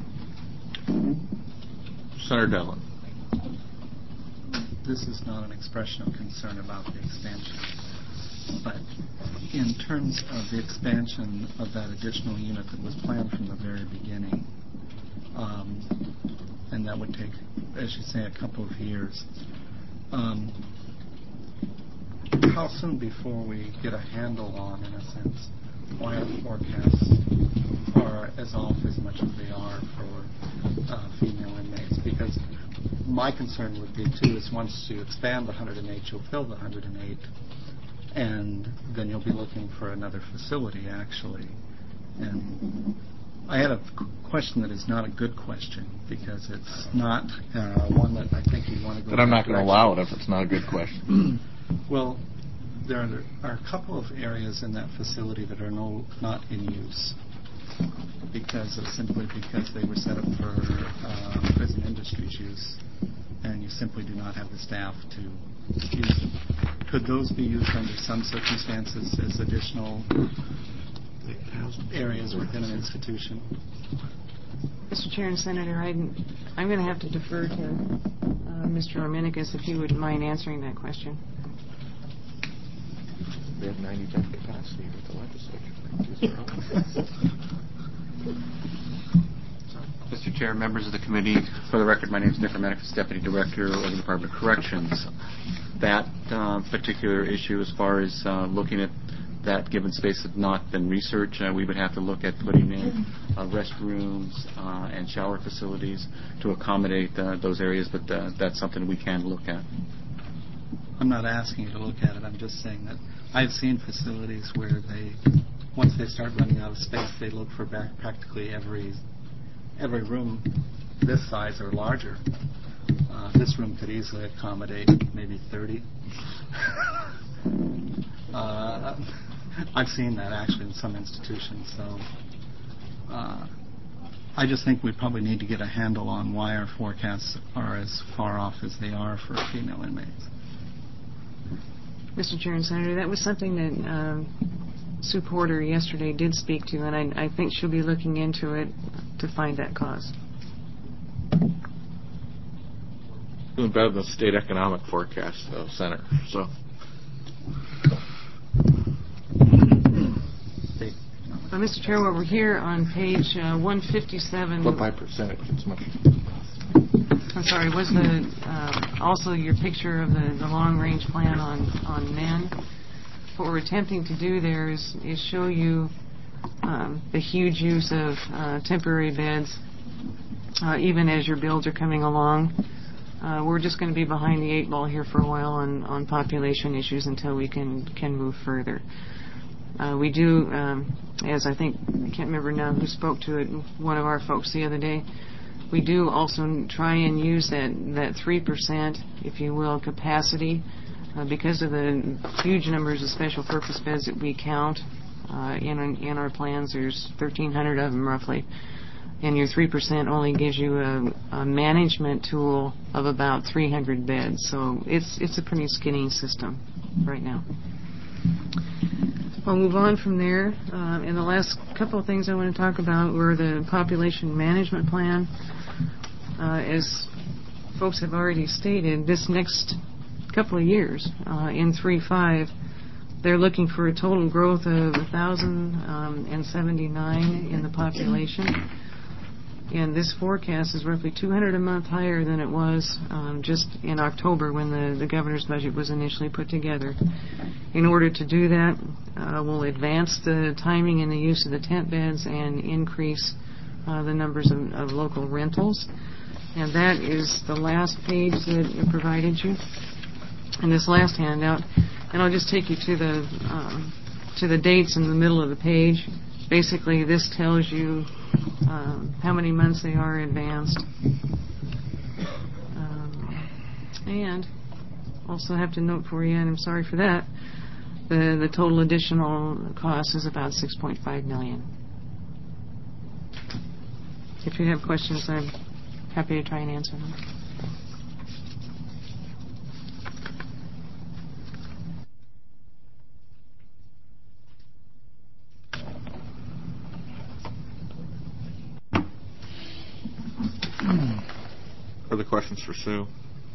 Senator Devlin. This is not an expression of concern about the expansion, but in terms of the expansion of that additional unit that was planned from the very beginning, um, and that would take, as you say, a couple of years, um, how soon before we get a handle on, in a sense, why our forecasts are as off as much as they are for uh, female inmates? Because my concern would be, too, is once you expand the one hundred eight, you'll fill the one hundred eight, and then you'll be looking for another facility, actually. And I had a question that is not a good question, because it's not uh, one that I think you want to go. But I'm not going to allow it if it's not a good question. Well, there are, are a couple of areas in that facility that are no not in use, because of simply because they were set up for uh, prison industry's use, and you simply do not have the staff to use them. Could those be used under some circumstances as additional areas within an institution? Mister Chair and Senator, I'm, I'm going to have to defer to uh, Mister Orminicus if he wouldn't mind answering that question. We have ninety bed capacity with the legislature. Mister Chair, members of the committee, for the record, my name is Nick Orminicus, Deputy Director of the Department of Corrections. That uh, particular issue, as far as uh, looking at that given space, has not been researched. Uh, we would have to look at putting in uh, restrooms uh, and shower facilities to accommodate uh, those areas, but uh, that's something we can look at. I'm not asking you to look at it. I'm just saying that I've seen facilities where they, once they start running out of space, they look for back practically every every room this size or larger. Uh, this room could easily accommodate maybe thirty. uh, I've seen that actually in some institutions. So uh, I just think we probably need to get a handle on why our forecasts are as far off as they are for female inmates. Mister Chair and Senator, that was something that um, Sue Porter yesterday did speak to, and I, I think she'll be looking into it to find that cause. Doing better than the state economic forecast, though, Senator. So. Uh, Mister Chair, while we're here on page uh, one fifty-seven. What by percentage? It's much. I'm sorry, was the uh, also your picture of the, the long-range plan on, on men? What we're attempting to do there is, is show you um, the huge use of uh, temporary beds, uh, even as your builds are coming along. Uh, we're just going to be behind the eight ball here for a while on, on population issues until we can, can move further. Uh, we do, um, as I think, I can't remember now who spoke to it, one of our folks the other day, we do also try and use that, that three percent, if you will, capacity uh, because of the huge numbers of special purpose beds that we count uh, in, in our plans. There's thirteen hundred of them roughly. And your three percent only gives you a, a management tool of about three hundred beds. So it's, it's a pretty skinny system right now. I'll move on from there. Uh, and the last couple of things I want to talk about were the population management plan. Uh, as folks have already stated, this next couple of years, uh, in three five, they're looking for a total growth of one thousand seventy-nine in the population. And this forecast is roughly two hundred a month higher than it was um, just in October when the, the governor's budget was initially put together. In order to do that, uh, we'll advance the timing and the use of the tent beds and increase uh, the numbers of, of local rentals. And that is the last page that I provided you in this last handout. And I'll just take you to the um, to the dates in the middle of the page. Basically, this tells you um, how many months they are advanced. Um, and also have to note for you, and I'm sorry for that, the, the total additional cost is about six point five million dollars. If you have questions, I'm happy to try and answer them. Further questions for Sue?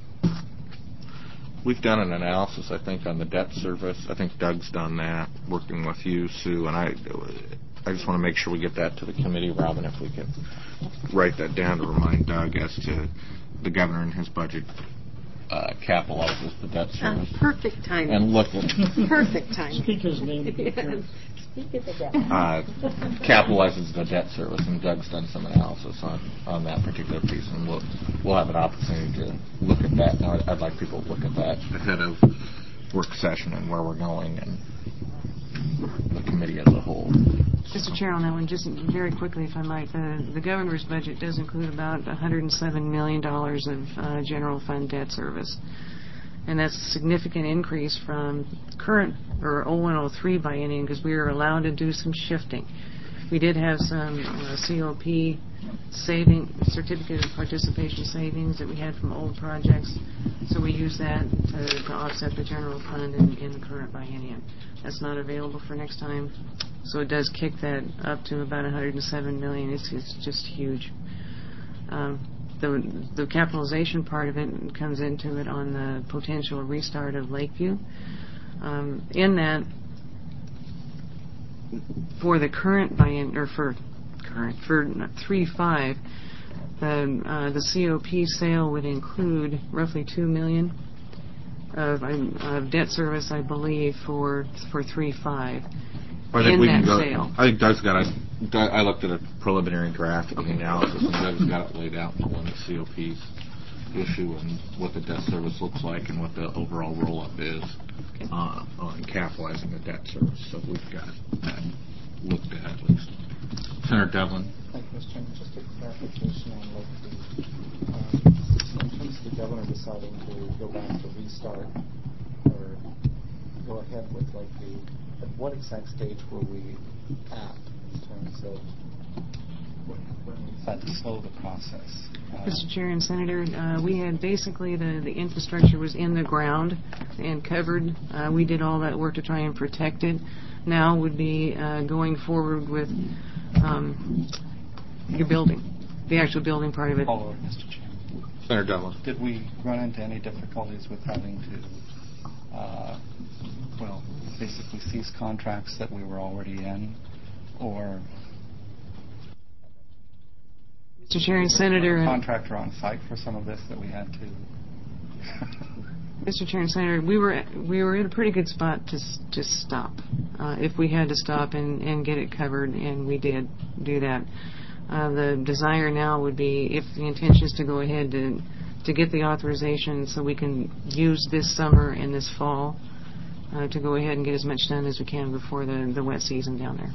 We've done an analysis, I think, on the debt service. I think Doug's done that, working with you, Sue, and I I just want to make sure we get that to the committee, Robin, if we can write that down to remind Doug as to the governor and his budget uh, capitalizes the debt service. Uh, perfect timing. And look at... Perfect timing. Speaker's name. Yes. Speak of the debt. Uh, capitalizes the debt service, and Doug's done some analysis on, on that particular piece, and we'll we'll have an opportunity to look at that. Now, I'd, I'd like people to look at that ahead of work session and where we're going and the committee as a whole. Mister Chair, on that one, just very quickly, if I might, the, the governor's budget does include about one hundred seven million dollars of uh, general fund debt service. And that's a significant increase from current, or oh one oh three biennium, because we were allowed to do some shifting. We did have some uh, C O P saving, certificate of participation savings that we had from old projects, so we used that to, to offset the general fund in, in the current biennium. That's not available for next time, so it does kick that up to about one hundred seven million dollars. It's, it's just huge. Um, The, the capitalization part of it comes into it on the potential restart of Lakeview. Um, in that, for the current bien or for current for three five, the uh, the C O P sale would include roughly two million of, of debt service, I believe, for for three five. I think in we that can go, sale. I think Doug's got a. Doug, I looked at a preliminary draft of the analysis, and Doug's got it laid out on the C O P's issue and what the debt service looks like and what the overall roll-up is Okay. uh, on capitalizing the debt service. So we've got that looked at at least. Senator Devlin. Thank you, Mister Chairman. Just a clarification on like the, um, in terms of the governor deciding to go back to restart or go ahead with like the, at what exact stage were we at in terms of when, when we Is that to slow the process? Uh, Mister Chair and Senator, uh, we had basically the, the infrastructure was in the ground and covered. Uh, we did all that work to try and protect it. Now would be uh, going forward with um, your building, the actual building part of it. Follow it, Mister Chairman. Senator Della. Did we run into any difficulties with having to, uh, well, basically cease contracts that we were already in, or Mister Chair and Senator, a contractor on site for some of this that we had to? Mister Chair and Senator, we were we were in a pretty good spot to s- to stop uh, if we had to stop and, and get it covered, and we did do that. Uh, the desire now would be, if the intention is to go ahead to to get the authorization so we can use this summer and this fall uh, to go ahead and get as much done as we can before the, the wet season down there.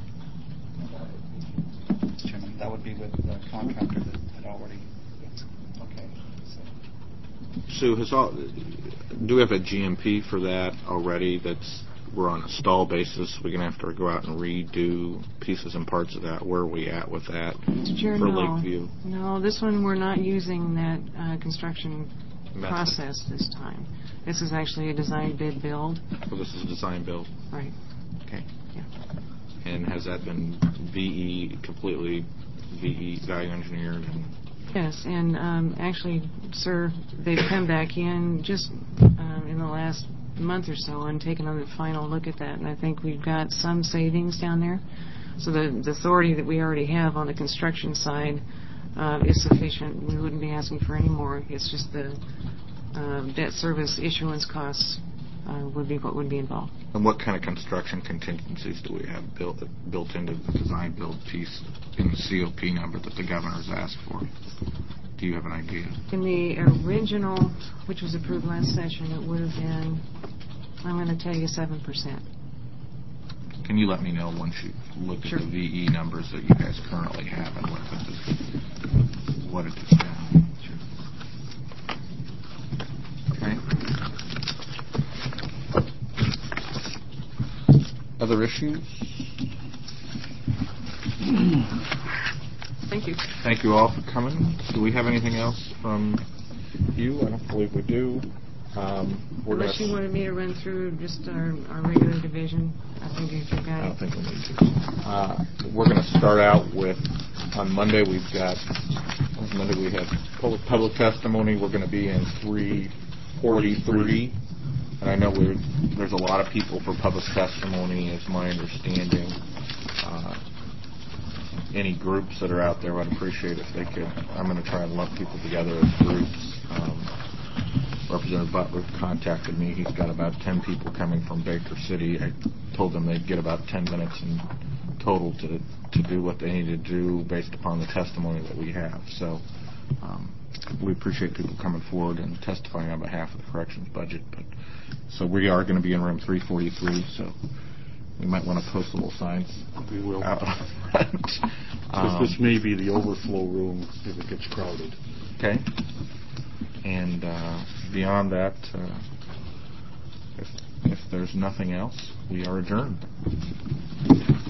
Mister Chairman, that would be with the contractor that had already. Okay. So. Sue, has all, do we have a G M P for that already? That's we're on a stall basis. We're gonna have to go out and redo pieces and parts of that. Where are we at with that Mister Chair, for no. Lakeview? No, this one we're not using that uh, construction Method. process this time. This is actually a design bid build. So this is a design build. Right. Okay. Yeah. And has that been V E completely V E value engineered? And Yes, and um, actually, sir, they've come back in just um, in the last month or so and taken a final look at that, and I think we've got some savings down there. So the, the authority that we already have on the construction side uh, is sufficient. We wouldn't be asking for any more. It's just the uh, debt service issuance costs uh, would be what would be involved. And what kind of construction contingencies do we have built built into the design build piece in the C O P number that the governor's asked for? Do you have an idea? In the original, which was approved last session, it would have been, I'm going to tell you, seven percent. Can you let me know once you look Sure. at the V E numbers that you guys currently have and what it is, what it is now? Okay. Other issues? Thank you. Thank you all for coming. Do we have anything else from you? I don't believe we do. Um, we're Unless gonna you wanted me to run through just our, our regular division, I think if you've got I it. don't think we need to. Uh, we're going to start out with, on Monday we've got, on Monday we have public, public testimony. We're going to be in three forty-three. And I know we're, there's a lot of people for public testimony, is my understanding. Uh, any groups that are out there, I'd appreciate if they could. I'm going to try and lump people together as groups. Um, Representative Butler contacted me. He's got about ten people coming from Baker City. I told them they'd get about ten minutes in total to to do what they need to do based upon the testimony that we have. So um, we appreciate people coming forward and testifying on behalf of the corrections budget. But so we are going to be in room three forty-three. So we might want to post little signs. We will. Out front. Um, This may be the overflow room if it gets crowded. Okay. And uh, beyond that, uh, if, if there's nothing else, we are adjourned.